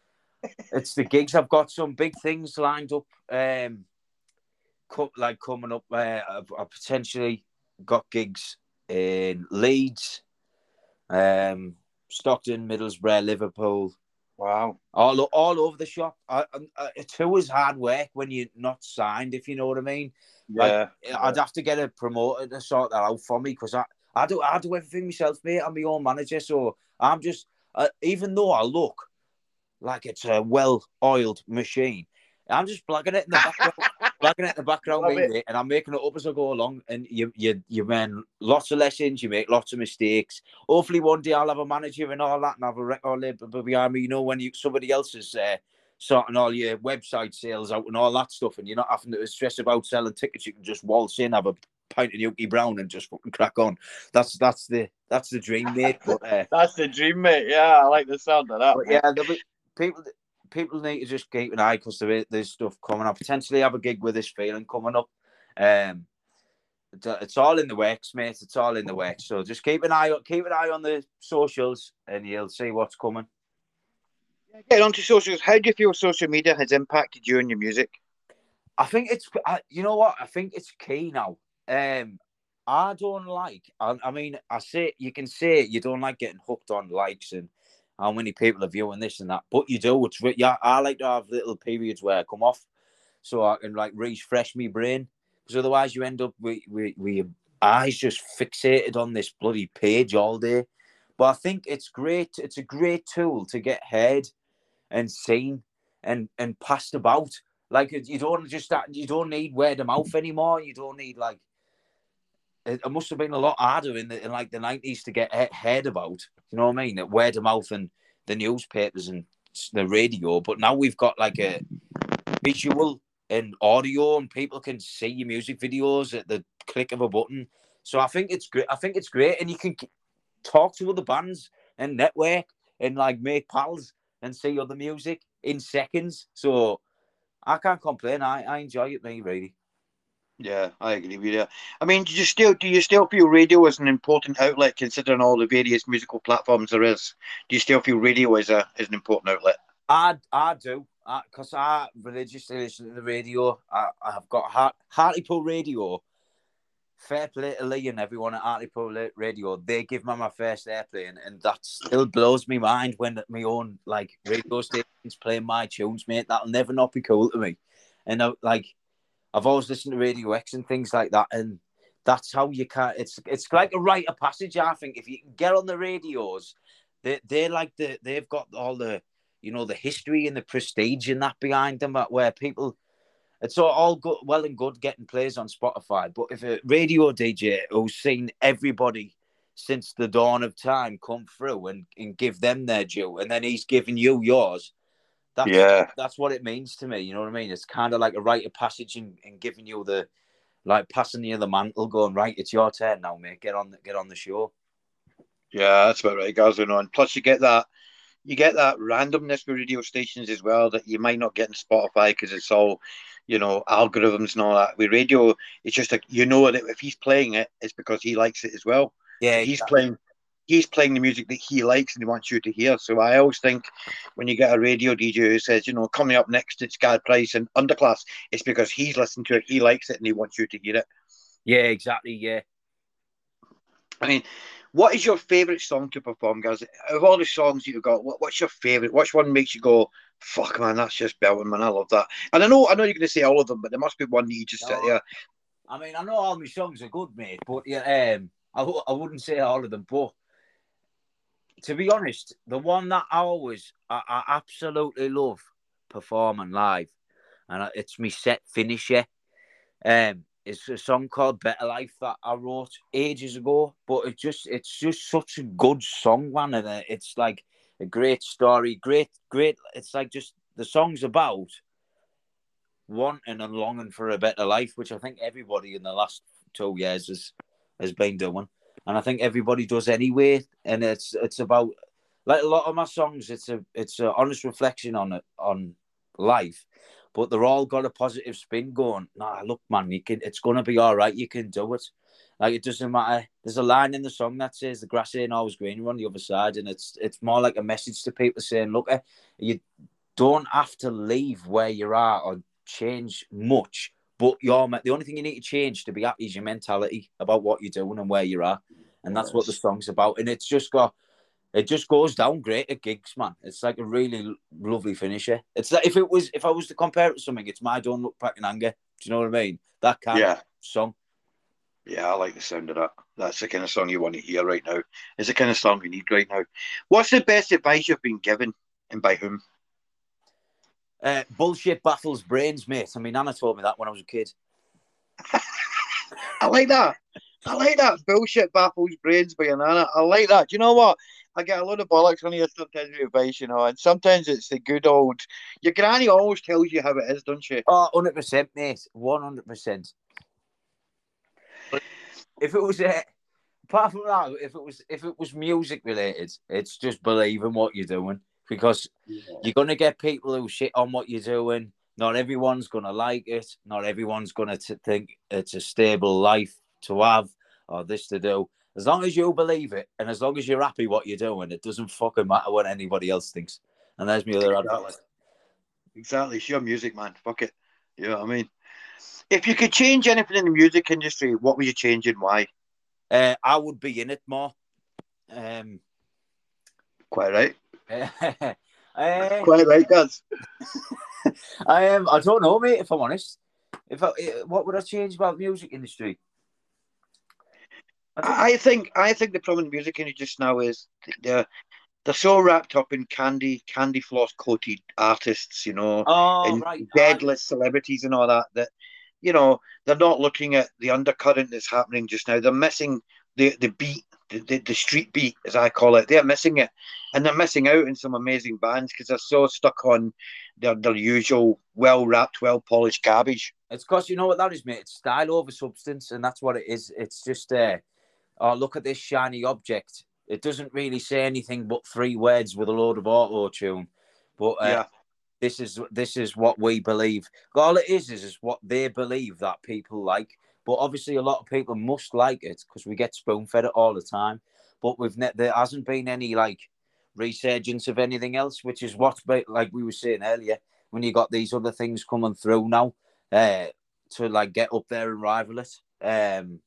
S5: it's the gigs. I've got some big things lined up. Um, co- like coming up, uh, I've, I've potentially got gigs in Leeds, um, Stockton, Middlesbrough, Liverpool.
S6: Wow.
S5: All all over the shop. I, I, a tour is hard work when you're not signed, if you know what I mean.
S6: Yeah.
S5: Like, I'd have to get a promoter to sort that out for me because I, I do I do everything myself, mate. I'm my own manager, so I'm just uh, even though I look like it's a well-oiled machine, I'm just plugging it in the background, plugging it in the background,
S6: Love
S5: mate,
S6: it.
S5: and I'm making it up as I go along. And you you you man lots of lessons, you make lots of mistakes. Hopefully one day I'll have a manager and all that, and have a record label behind me. You know, when you somebody else is uh, sorting all your website sales out and all that stuff, and you're not having to stress about selling tickets, you can just waltz in, have a pint of Yuki Brown, and just fucking crack on. That's that's the that's the dream, mate. But uh,
S6: That's the dream, mate. Yeah, I like the sound of that.
S5: but
S6: mate.
S5: yeah, there'll be people. People need to just keep an eye because there is there's stuff coming up. Potentially have a gig with this feeling coming up. Um, it's, it's all in the works, mate. It's all in the works. So just keep an eye keep an eye on the socials, and you'll see what's coming.
S6: Getting onto socials, how do you feel social media has impacted you and your music?
S5: I think it's, I, you know what? I think it's key now. Um, I don't like. I, I mean, I say you can say you don't like getting hooked on likes and how many people are viewing this and that, but you do. It's yeah. I like to have little periods where I come off, so I can like refresh my brain. Because otherwise, you end up with, with, with your eyes just fixated on this bloody page all day. But I think it's great. It's a great tool to get heard and seen and and passed about. Like you don't just you don't need word of mouth anymore. You don't need like. It, it must have been a lot harder in the in like the nineties to get he- heard about. You know what I mean? That word of mouth and the newspapers and the radio. But now we've got like a visual and audio, and people can see your music videos at the click of a button. So I think it's great. I think it's great, and you can talk to other bands and network and like make pals and see other music in seconds. So I can't complain. I, I enjoy it, me really.
S6: Yeah, I agree with you. I mean, do you still do you still feel radio is an important outlet considering all the various musical platforms there is? Do you still feel radio is a is an important outlet?
S5: I I do, because I, I religiously listen to the radio. I I've got Hart, Hartlepool Radio. Fair play to Lee and everyone at Hartlepool Radio. They give me my first airplay, and, and that still blows me mind when my own like radio stations playing my tunes, mate. That'll never not be cool to me. And I, like. I've always listened to Radio X and things like that, and that's how you can. It's it's like a rite of passage. I think if you can get on the radios, they they like the they've got all the you know the history and the prestige and that behind them. Where people, it's all, all good, well and good getting plays on Spotify, but if a radio D J who's seen everybody since the dawn of time come through and, and give them their due, and then he's giving you yours. That's,
S6: Yeah.
S5: that's what it means to me. You know what I mean? It's kind of like a rite of passage and, and giving you the, like passing you the mantle, going right. It's your turn now, mate. Get on, get on the show.
S6: Yeah, that's about right, guys. And on. Plus, you get that, you get that randomness with radio stations as well that you might not get in Spotify because it's all, you know, algorithms and all that. With radio, it's just like you know that if he's playing it, it's because he likes it as well.
S5: Yeah,
S6: he's
S5: exactly.
S6: playing. He's playing the music that he likes and he wants you to hear. So I always think when you get a radio D J who says, you know, coming up next, it's Gad Price and Underclass, it's because he's listened to it, he likes it, and he wants you to hear it.
S5: Yeah, exactly. Yeah.
S6: I mean, what is your favourite song to perform, guys? Of all the songs you've got, what, what's your favourite? Which one makes you go, fuck, man, that's just belting, man, I love that. And I know I know you're going to say all of them, but there must be one that you just
S5: No,
S6: sit there.
S5: I mean, I know all my songs are good, mate, but yeah, um, I, w- I wouldn't say all of them, but to be honest, the one that I always, I, I absolutely love performing live, and it's me set finisher. Um, it's a song called "Better Life" that I wrote ages ago, but it just, it's just such a good song, man, and it's like a great story, great, great. It's like just the song's about wanting and longing for a better life, which I think everybody in the last two years has has been doing. And I think everybody does anyway. And it's it's about, like a lot of my songs, it's a it's an honest reflection on it on life. but they're all got a positive spin going. Nah, look, man, you can. It's gonna be all right. You can do it. Like, it doesn't matter. There's a line in the song that says the grass ain't always greener on the other side, and it's it's more like a message to people saying, look, eh, you don't have to leave where you are or change much, but your the only thing you need to change to be happy is your mentality about what you're doing and where you're at, and that's what the song's about. And it's just got, it just goes down great at gigs, man. It's like a really lovely finisher. It's like if it was, if I was to compare it to something, it's my Don't Look Back in Anger. Do you know what I mean? That kind
S6: Yeah.
S5: of song.
S6: Yeah, I like the sound of that. That's the kind of song you want to hear right now. It's the kind of song you need right now. What's the best advice you've been given, and by whom?
S5: Uh, bullshit baffles brains, mate. I mean, Anna told me that when I was a kid.
S6: I like that. I like that. Bullshit baffles brains by Anna. I like that. Do you know what? I get a lot of bollocks on here sometimes with advice, you know, and sometimes it's the good old. Your granny always tells you how it is, don't she?
S5: Oh, one hundred percent, mate. one hundred percent. But if it was, uh, apart from that, if it was, if it was music related, it's just believing what you're doing, because
S6: Yeah.
S5: you're gonna get people who shit on what you're doing. Not everyone's gonna like it. Not everyone's gonna t- think it's a stable life to have or this to do. As long as you believe it, and as long as you're happy what you're doing, it doesn't fucking matter what anybody else thinks. And there's my other
S6: Exactly.
S5: advice.
S6: Exactly. It's your music, man. Fuck it. You know what I mean? If you could change anything in the music industry, what would you change and why?
S5: Uh, I would be in it more. Um,
S6: Quite right.
S5: uh,
S6: Quite right, guys.
S5: I um, I don't know, mate. If I'm honest, if I, what would I change about the music industry? I don't-
S6: I think I think the problem in the music industry just now is they're they're so wrapped up in candy candy floss coated artists, you know,
S5: oh,
S6: and
S5: right.
S6: deadless celebrities and all that. That you know they're not looking at the undercurrent that's happening just now. They're missing the the beat, the, the, the street beat, as I call it. They're missing it, and they're missing out in some amazing bands because they're so stuck on their their usual well wrapped, well polished garbage.
S5: It's because you know what that is, mate. It's style over substance, and that's what it is. It's just, uh, oh, look at this shiny object. It doesn't really say anything but three words with a load of auto tune. But uh,
S6: Yeah.
S5: this is this is what we believe. All it is is is what they believe that people like. But obviously, a lot of people must like it because we get spoon fed it all the time. But we've ne- there hasn't been any like resurgence of anything else, which is what, like we were saying earlier, when you got these other things coming through now, uh, to like get up there and rival it. Um,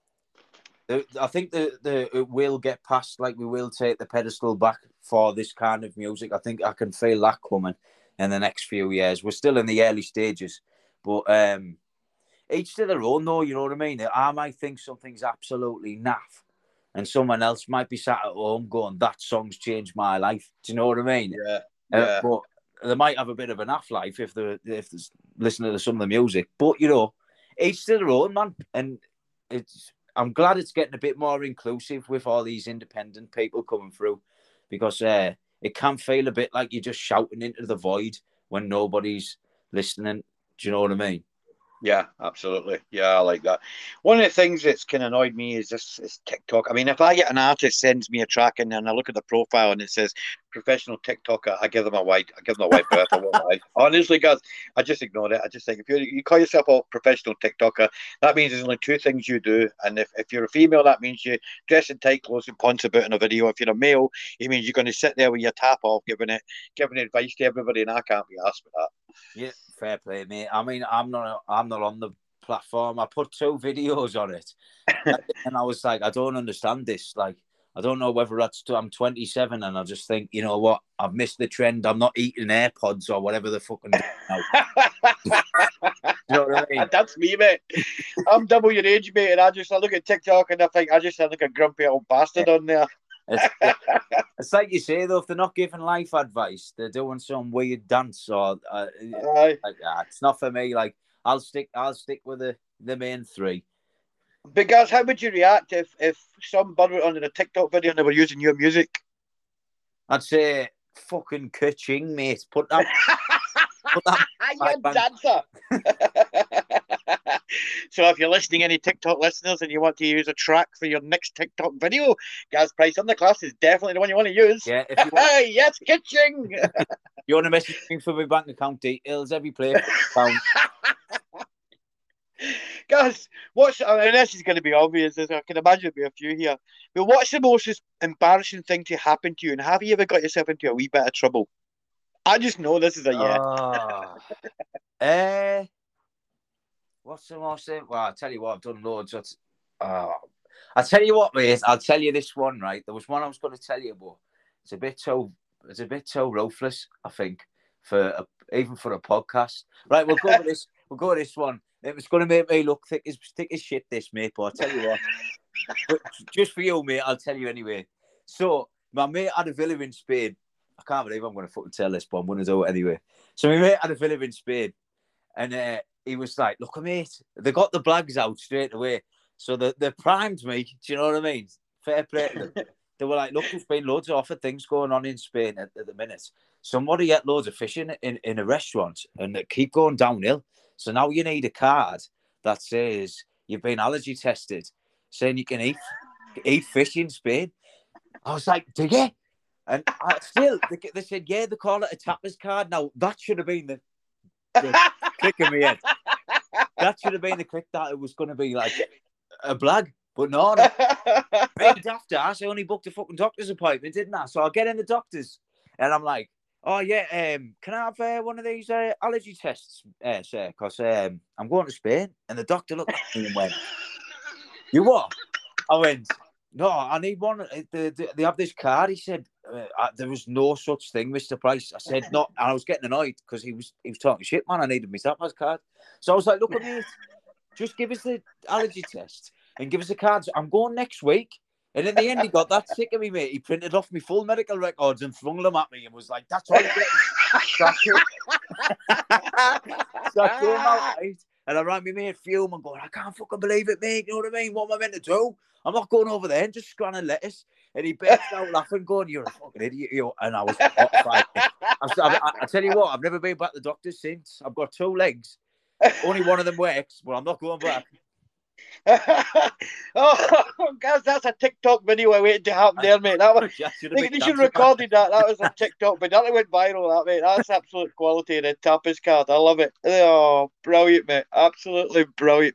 S5: the, I think the the it will get past, like we will take the pedestal back for this kind of music. I think I can feel that coming in the next few years. We're still in the early stages, but um, each to their own, though. You know what I mean? I might think something's absolutely naff, and someone else might be sat at home going, "That song's changed my life." Do you know what I mean?
S6: Yeah.
S5: Uh,
S6: Yeah.
S5: but they might have a bit of an naff life if they're if they're listening to some of the music. But you know, each to their own, man. And it's I'm glad it's getting a bit more inclusive with all these independent people coming through, because uh, it can feel a bit like you're just shouting into the void when nobody's listening. Do you know what I mean?
S6: Yeah, absolutely. Yeah, I like that. One of the things that's kind of annoyed me is this is TikTok. I mean, if I get an artist sends me a track and then I look at the profile and it says professional TikToker, I give them a wide, I give them a wide berth. I won't lie. Honestly, guys, I just ignore it. I just think if you you call yourself a professional TikToker, that means there's only two things you do. And if, if you're a female, that means you dress in tight clothes and punch about in a video. If you're a male, it means you're going to sit there with your tap off, giving it, giving advice to everybody, and I can't be asked for that.
S5: Yeah, fair play, mate. I mean, I'm not I'm not on the platform. I put two videos on it, and I was like, I don't understand this. Like, I don't know whether that's I'm twenty-seven, and I just think, you know what, I've missed the trend. I'm not eating AirPods or whatever the fucking. You know what I mean?
S6: That's me, mate. I'm double your age, mate, and I just I look at TikTok and I think I just sound like a grumpy old bastard on there.
S5: It's, it's like you say, though, if they're not giving life advice, they're doing some weird dance or uh,
S6: Aye.
S5: like that. It's not for me. Like, I'll stick, I'll stick with the the main three.
S6: Because how would you react if if somebody were on a TikTok video and they were using your music?
S5: I'd say fucking ka-ching, mate. Put that. Put that
S6: You're a
S5: bang.
S6: dancer. So if you're listening, any TikTok listeners, and you want to use a track for your next TikTok video, Gas Price Underclass is definitely the one you want to use.
S5: Yeah, if you want,
S6: yes, kitchen.
S5: you want to message me for my bank account details, every player pound.
S6: Guys, what's, I mean, this is going to be obvious, as I can imagine there'll be a few here. But what's the most embarrassing thing to happen to you, and have you ever got yourself into a wee bit of trouble? I just know this is a yeah.
S5: Oh. uh, what's the most? Well, I'll tell you what, I've done loads. Of, uh, I'll tell you what, mate. I'll tell you this one, right? There was one I was going to tell you about. It's a bit too, it's a bit too ruthless, I think, for a, even for a podcast. Right, we'll go with this. We'll go with this one. It was going to make me look thick as thick as shit, this, mate. But I'll tell you what. But just for you, mate, I'll tell you anyway. So my mate had a villa in Spain. I can't believe I'm going to fucking tell this, but I'm going to do it anyway. So my mate had a villa in Spain, and uh, he was like, "Look, mate, they got the blags out straight away, so they they primed me." Do you know what I mean? Fair play to them. They were like, "Look, there's been loads of offer things going on in Spain at, at the minute. Somebody had loads of fish in, in in a restaurant, and they keep going downhill. So now you need a card that says you've been allergy tested, saying you can eat eat fish in Spain." I was like, "Do you?" And I still, they, they said, yeah, they call it a tapas card. Now, that should have been the, the click in my head. That should have been the click that it was going to be like a blag. But no, no. Right after, I only booked a fucking doctor's appointment, didn't I? So I get in the doctor's, and I'm like, oh, yeah, um, can I have uh, one of these uh, allergy tests, uh, sir? Because um, I'm going to Spain. And the doctor looked at me and went, you what? I went, no, I need one. They, they, they have this card. He said, uh, I, there was no such thing, Mister Price. I said, no. And I was getting annoyed because he was he was talking shit, man. I needed my tapas card. So I was like, look at me. Just give us the allergy test and give us the cards. I'm going next week. And in the end, he got that sick of me, mate. He printed off my full medical records and flung them at me and was like, that's all you're getting. So I came, so I came out, right? And I rang my mate Fume and going, I can't fucking believe it, mate. You know what I mean? What am I meant to do? I'm not going over there and just scanning lettuce. And he burst out laughing, going, you're a fucking idiot. You. And I was horrified. I, I, I tell you what, I've never been back to the doctor since. I've got two legs. Only one of them works, but I'm not going back.
S6: Oh, guys, that's a TikTok video waiting to happen there, mate. That was,
S5: Yeah,
S6: they, they should have recorded that. That was a TikTok, but that went viral, that, mate. That's absolute quality in a tapas card. I love it. Oh, brilliant, mate. Absolutely brilliant.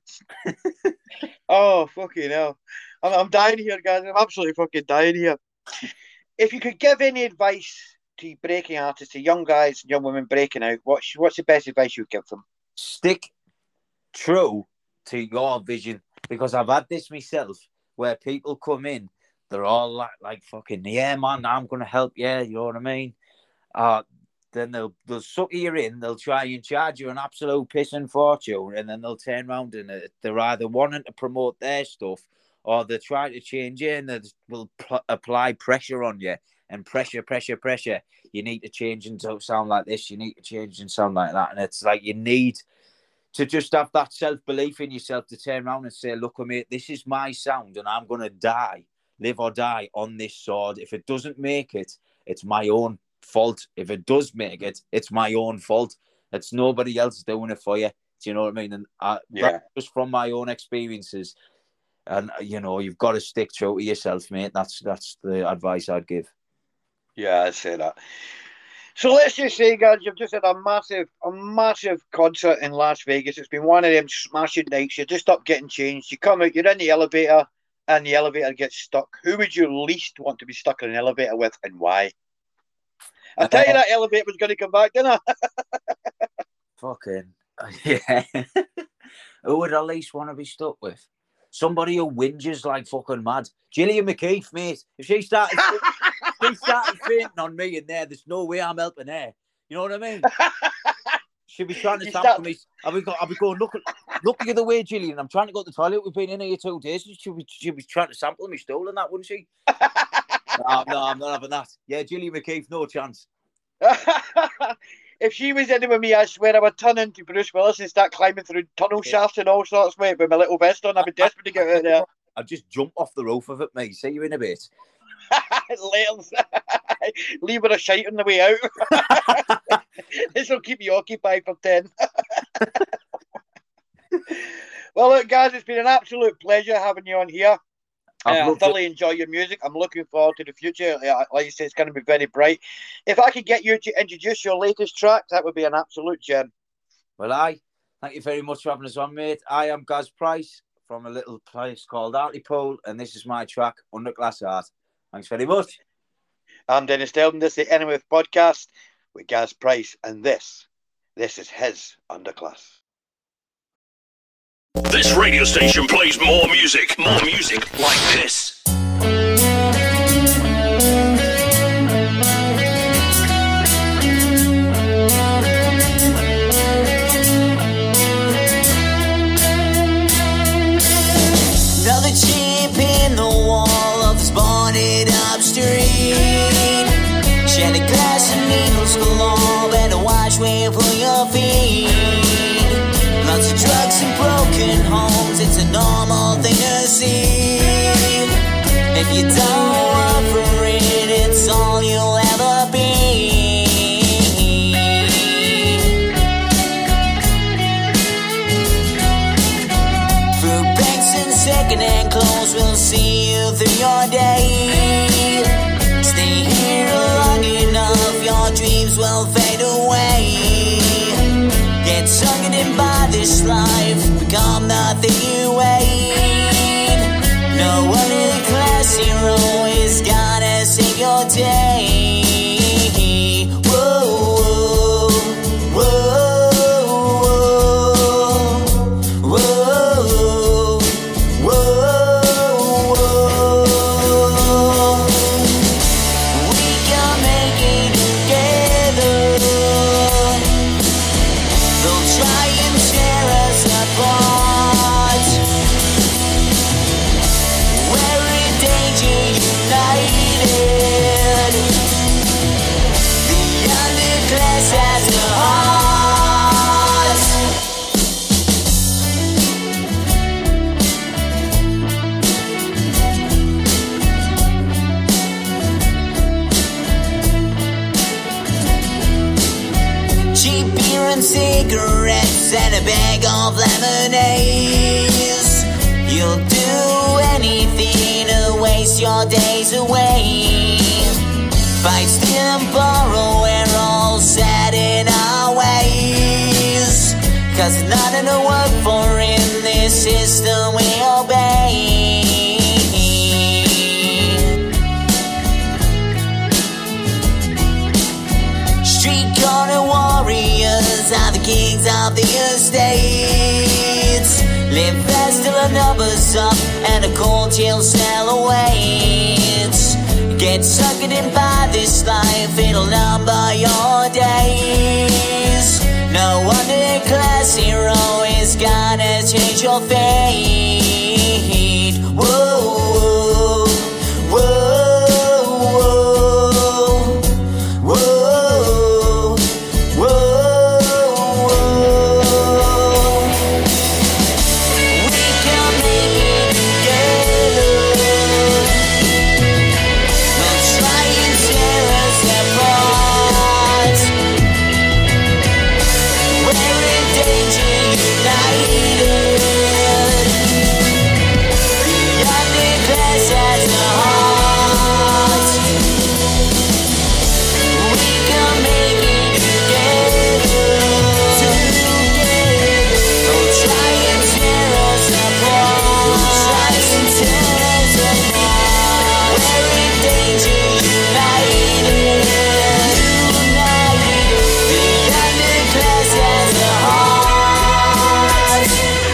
S6: Oh, fucking hell. I'm, I'm dying here, guys. I'm absolutely fucking dying here. If you could give any advice to breaking artists, to young guys and young women breaking out, what's, what's the best advice you'd give them?
S5: Stick true to your vision, because I've had this myself where people come in, they're all like, like fucking, yeah, man, I'm going to help you, you know what I mean? Uh, then they'll they'll suck you in, they'll try and charge you an absolute pissing fortune, and then they'll turn around and they're either wanting to promote their stuff or they're trying to change you, and they will pl- apply pressure on you, and pressure, pressure, pressure. You need to change and sound like this, you need to change and sound like that, and it's like you need to just have that self-belief in yourself to turn around and say, look, mate, this is my sound and I'm going to die, live or die on this sword. If it doesn't make it, it's my own fault. If it does make it, it's my own fault. It's nobody else doing it for you. Do you know what I mean? And I,
S6: Yeah.
S5: just from my own experiences. And, you know, you've got to stick true to yourself, mate. That's that's the advice I'd give.
S6: Yeah, I'd say that. So let's just say, guys, you've just had a massive, a massive concert in Las Vegas. It's been one of them smashing nights. You just stop getting changed. You come out, you're in the elevator, and the elevator gets stuck. Who would you least want to be stuck in an elevator with, and why? I tell you that elevator was going to come back, didn't I?
S5: Fucking yeah. Who would I least want to be stuck with? Somebody who whinges like fucking mad. Gillian McKeith, mate. If she started, she started fainting on me in there, there's no way I'm helping her. You know what I mean? She'd be trying to
S6: You
S5: sample
S6: start-
S5: me. I'll be, go, I'll be going, look, look the other way, Gillian. I'm trying to go to the toilet. We've been in here two days. She'd be, she'd be trying to sample me stool and that, wouldn't she? no, no, I'm not having that. Yeah, Gillian McKeith, no chance.
S6: If she was in with me, I swear I would turn into Bruce Willis and start climbing through tunnel shafts and all sorts, mate, with my little vest on. I'd be desperate to get out of there.
S5: I'd just jump off the roof of it, mate. See you in a bit.
S6: Layers. Leave her a shite on the way out. This will keep you occupied for ten. Well, look, guys, it's been an absolute pleasure having you on here.
S5: I've
S6: Uh, I thoroughly enjoy your music. I'm looking forward to the future. Uh, Like you say, it's going to be very bright. If I could get you to introduce your latest track, that would be an absolute gem.
S5: Well, I thank you very much for having us on, mate. I am Gaz Price from a little place called Hartlepool, and this is my track, Underclass Art. Thanks very much.
S6: I'm Dennis Delden. This is the N M F podcast with Gaz Price, and this, this is his Underclass.
S1: This radio station plays more music, more music like this.
S7: Another chip in the wall of this boarded up street. Shattered glass and needles galore, better watch where you put your feet. Lots of drugs and broken homes, it's a normal thing to see. If you don't work for it, it's all you'll ever be. Through banks and second-hand clothes, we'll see you through your day. Stay here long enough, your dreams will fade away. Get sucked in by this life, become nothing you ain't. No other class hero is gonna save your day. Whoa, whoa, whoa, whoa, whoa, whoa. We can make it together. They'll try and tear us apart. We're in danger united. The underclass has a heart. Cheap beer and cigarettes and a bag of lemonades. You'll do anything to waste your days away. Fight, steal and borrow, we're all set in our ways. Cause there's nothing to work for in this system we obey. Street corner warriors are the kings of the estates. Live fast till the numbers up and a cold chill cell awaits. Get sucked in by this life, it'll number your days. No underclass hero is gonna change your fate. Whoa, whoa, whoa, whoa, whoa, whoa. We can make it together. They'll try and tear us apart. We're in danger united. The underclass has a heart. We can make it together. They'll try and tear us apart. Try and tear us apart. We're in danger united. United. The underclass has a heart.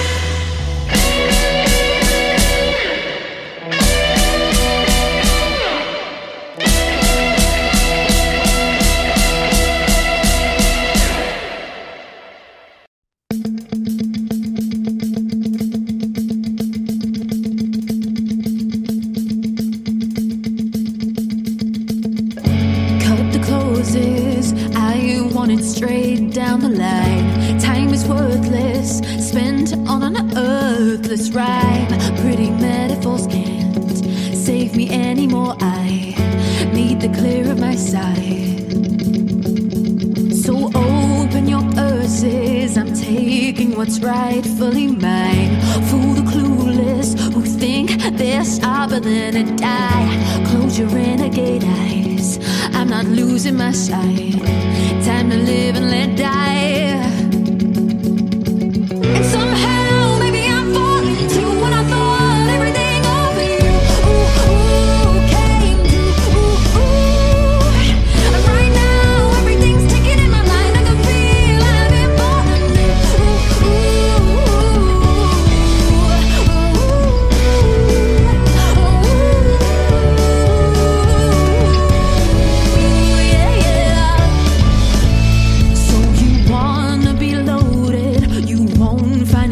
S8: Cut the closes, I want it straight down the line. Time is worthless, spent on an earthless rhyme. Pretty metaphors can't save me anymore. I need the clear of my sight. So open your purses, I'm taking taking what's rightfully mine. Fool the clueless who think they're sharper than a die. Close your renegade eyes, I'm not losing my sight. Time to live and let die. And somehow maybe I'm falling to what I thought everything over you. Ooh, ooh, came to, ooh, ooh. And right now everything's ticking in my mind. I can feel I've been falling. Ooh, ooh, yeah, yeah. So you wanna be loaded, you won't find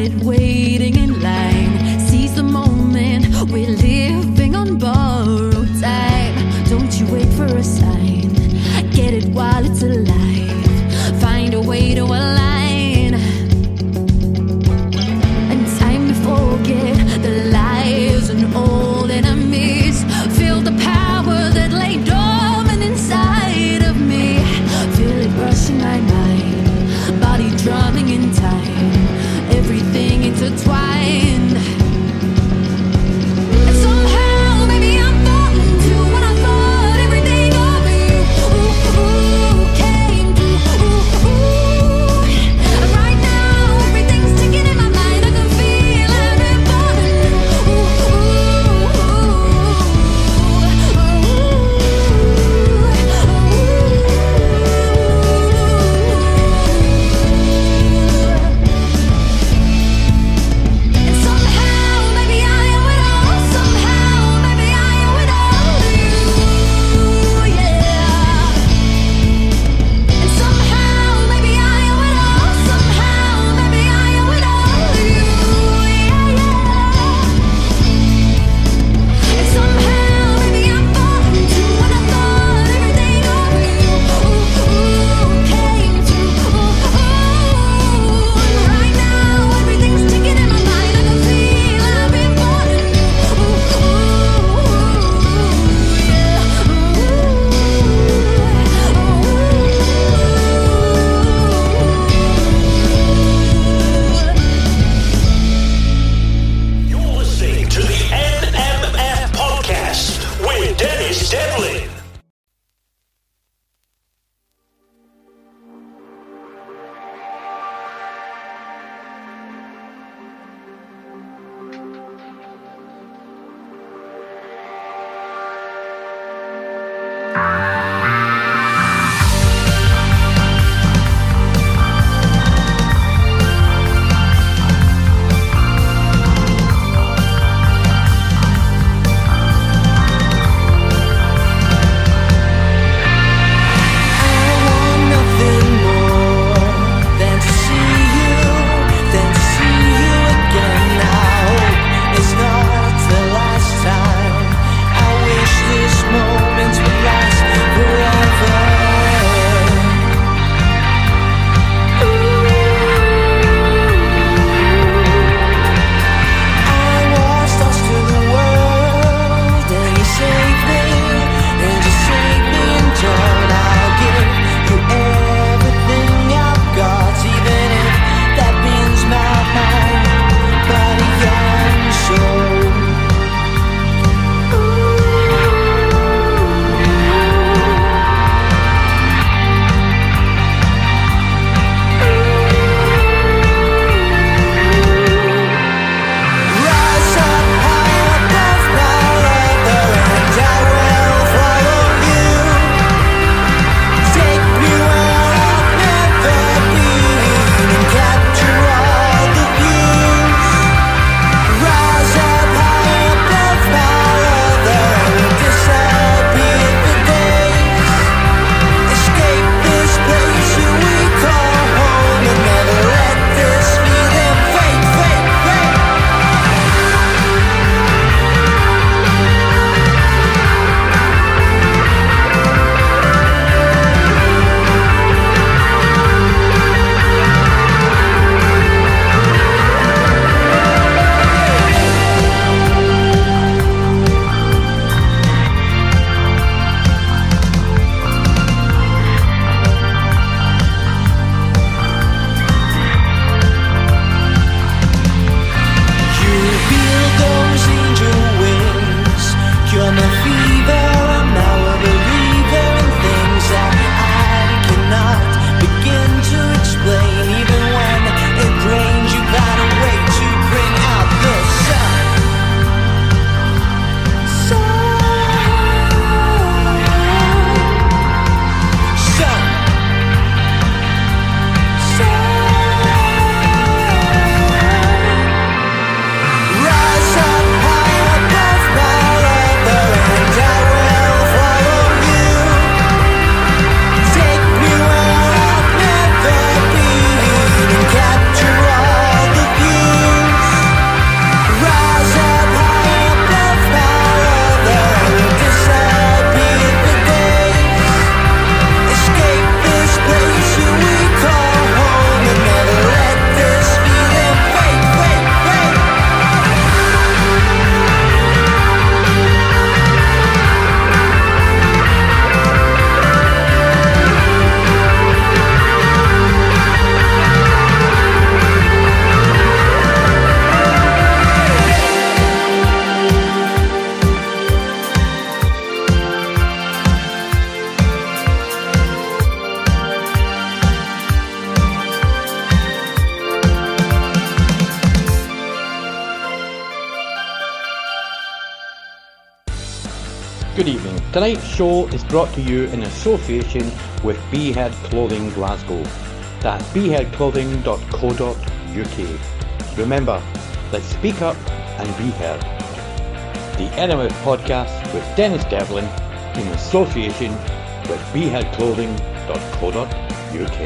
S2: Good evening. Tonight's show is brought to you in association with Behead Clothing Glasgow. That's behead clothing dot co dot uk. Remember, let's speak up and be heard. The N M F Podcast with Dennis Devlin in association with behead clothing dot co dot uk.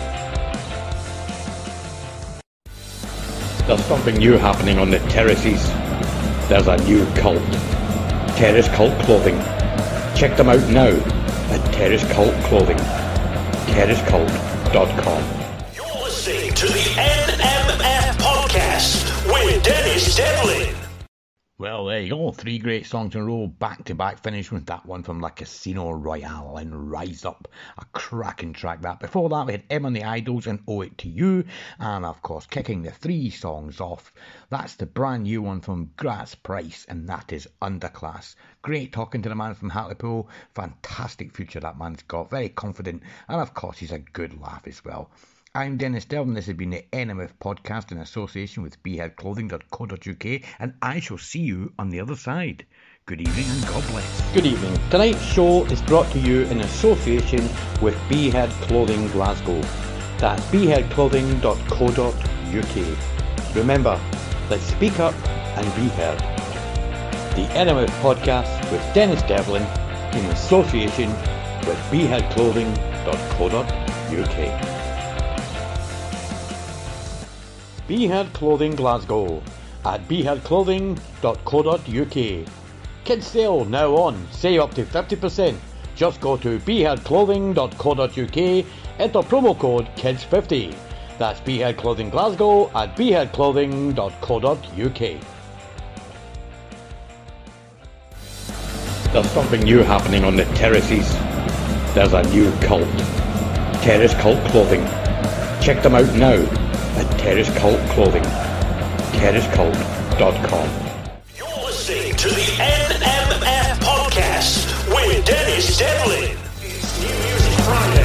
S2: There's something new happening on the terraces. There's a new cult. Terrace Cult Clothing. Check them out now at Terrace Cult Clothing. terrace cult dot com.
S1: You're listening to the N M F Podcast with Dennis Devlin.
S2: Well, there you go. Three great songs in a row, back-to-back finish with that one from La Casino Royale and Rise Up. A cracking track that. Before that, we had Em and the Idols and Owe It To You. And, of course, kicking the three songs off, that's the brand new one from Graz Price, and that is Underclass. Great talking to the man from Hartlepool. Fantastic future that man's got. Very confident. And, of course, he's a good laugh as well. I'm Dennis Devlin. This has been the N M F Podcast in association with behead clothing dot co dot uk, and I shall see you on the other side. Good evening and God bless. Good evening. Tonight's show is brought to you in association with Behead Clothing Glasgow. That's behead clothing dot co dot uk. Remember, let's speak up and be heard. The N M F Podcast with Dennis Devlin in association with behead clothing dot co dot uk. Behead Clothing Glasgow at behead clothing dot co dot uk. Kids sale now on. Save up to fifty percent. Just go to behead clothing dot co dot uk, enter promo code kids fifty. That's Behead Clothing Glasgow at behead clothing dot co dot uk. There's something new happening on the terraces. There's a new cult. Terrace Cult Clothing. Check them out now at Terrace Cult Clothing. terrace cult dot com.
S1: You're listening to the N M F Podcast with Dennis Devlin. It's New Music Friday.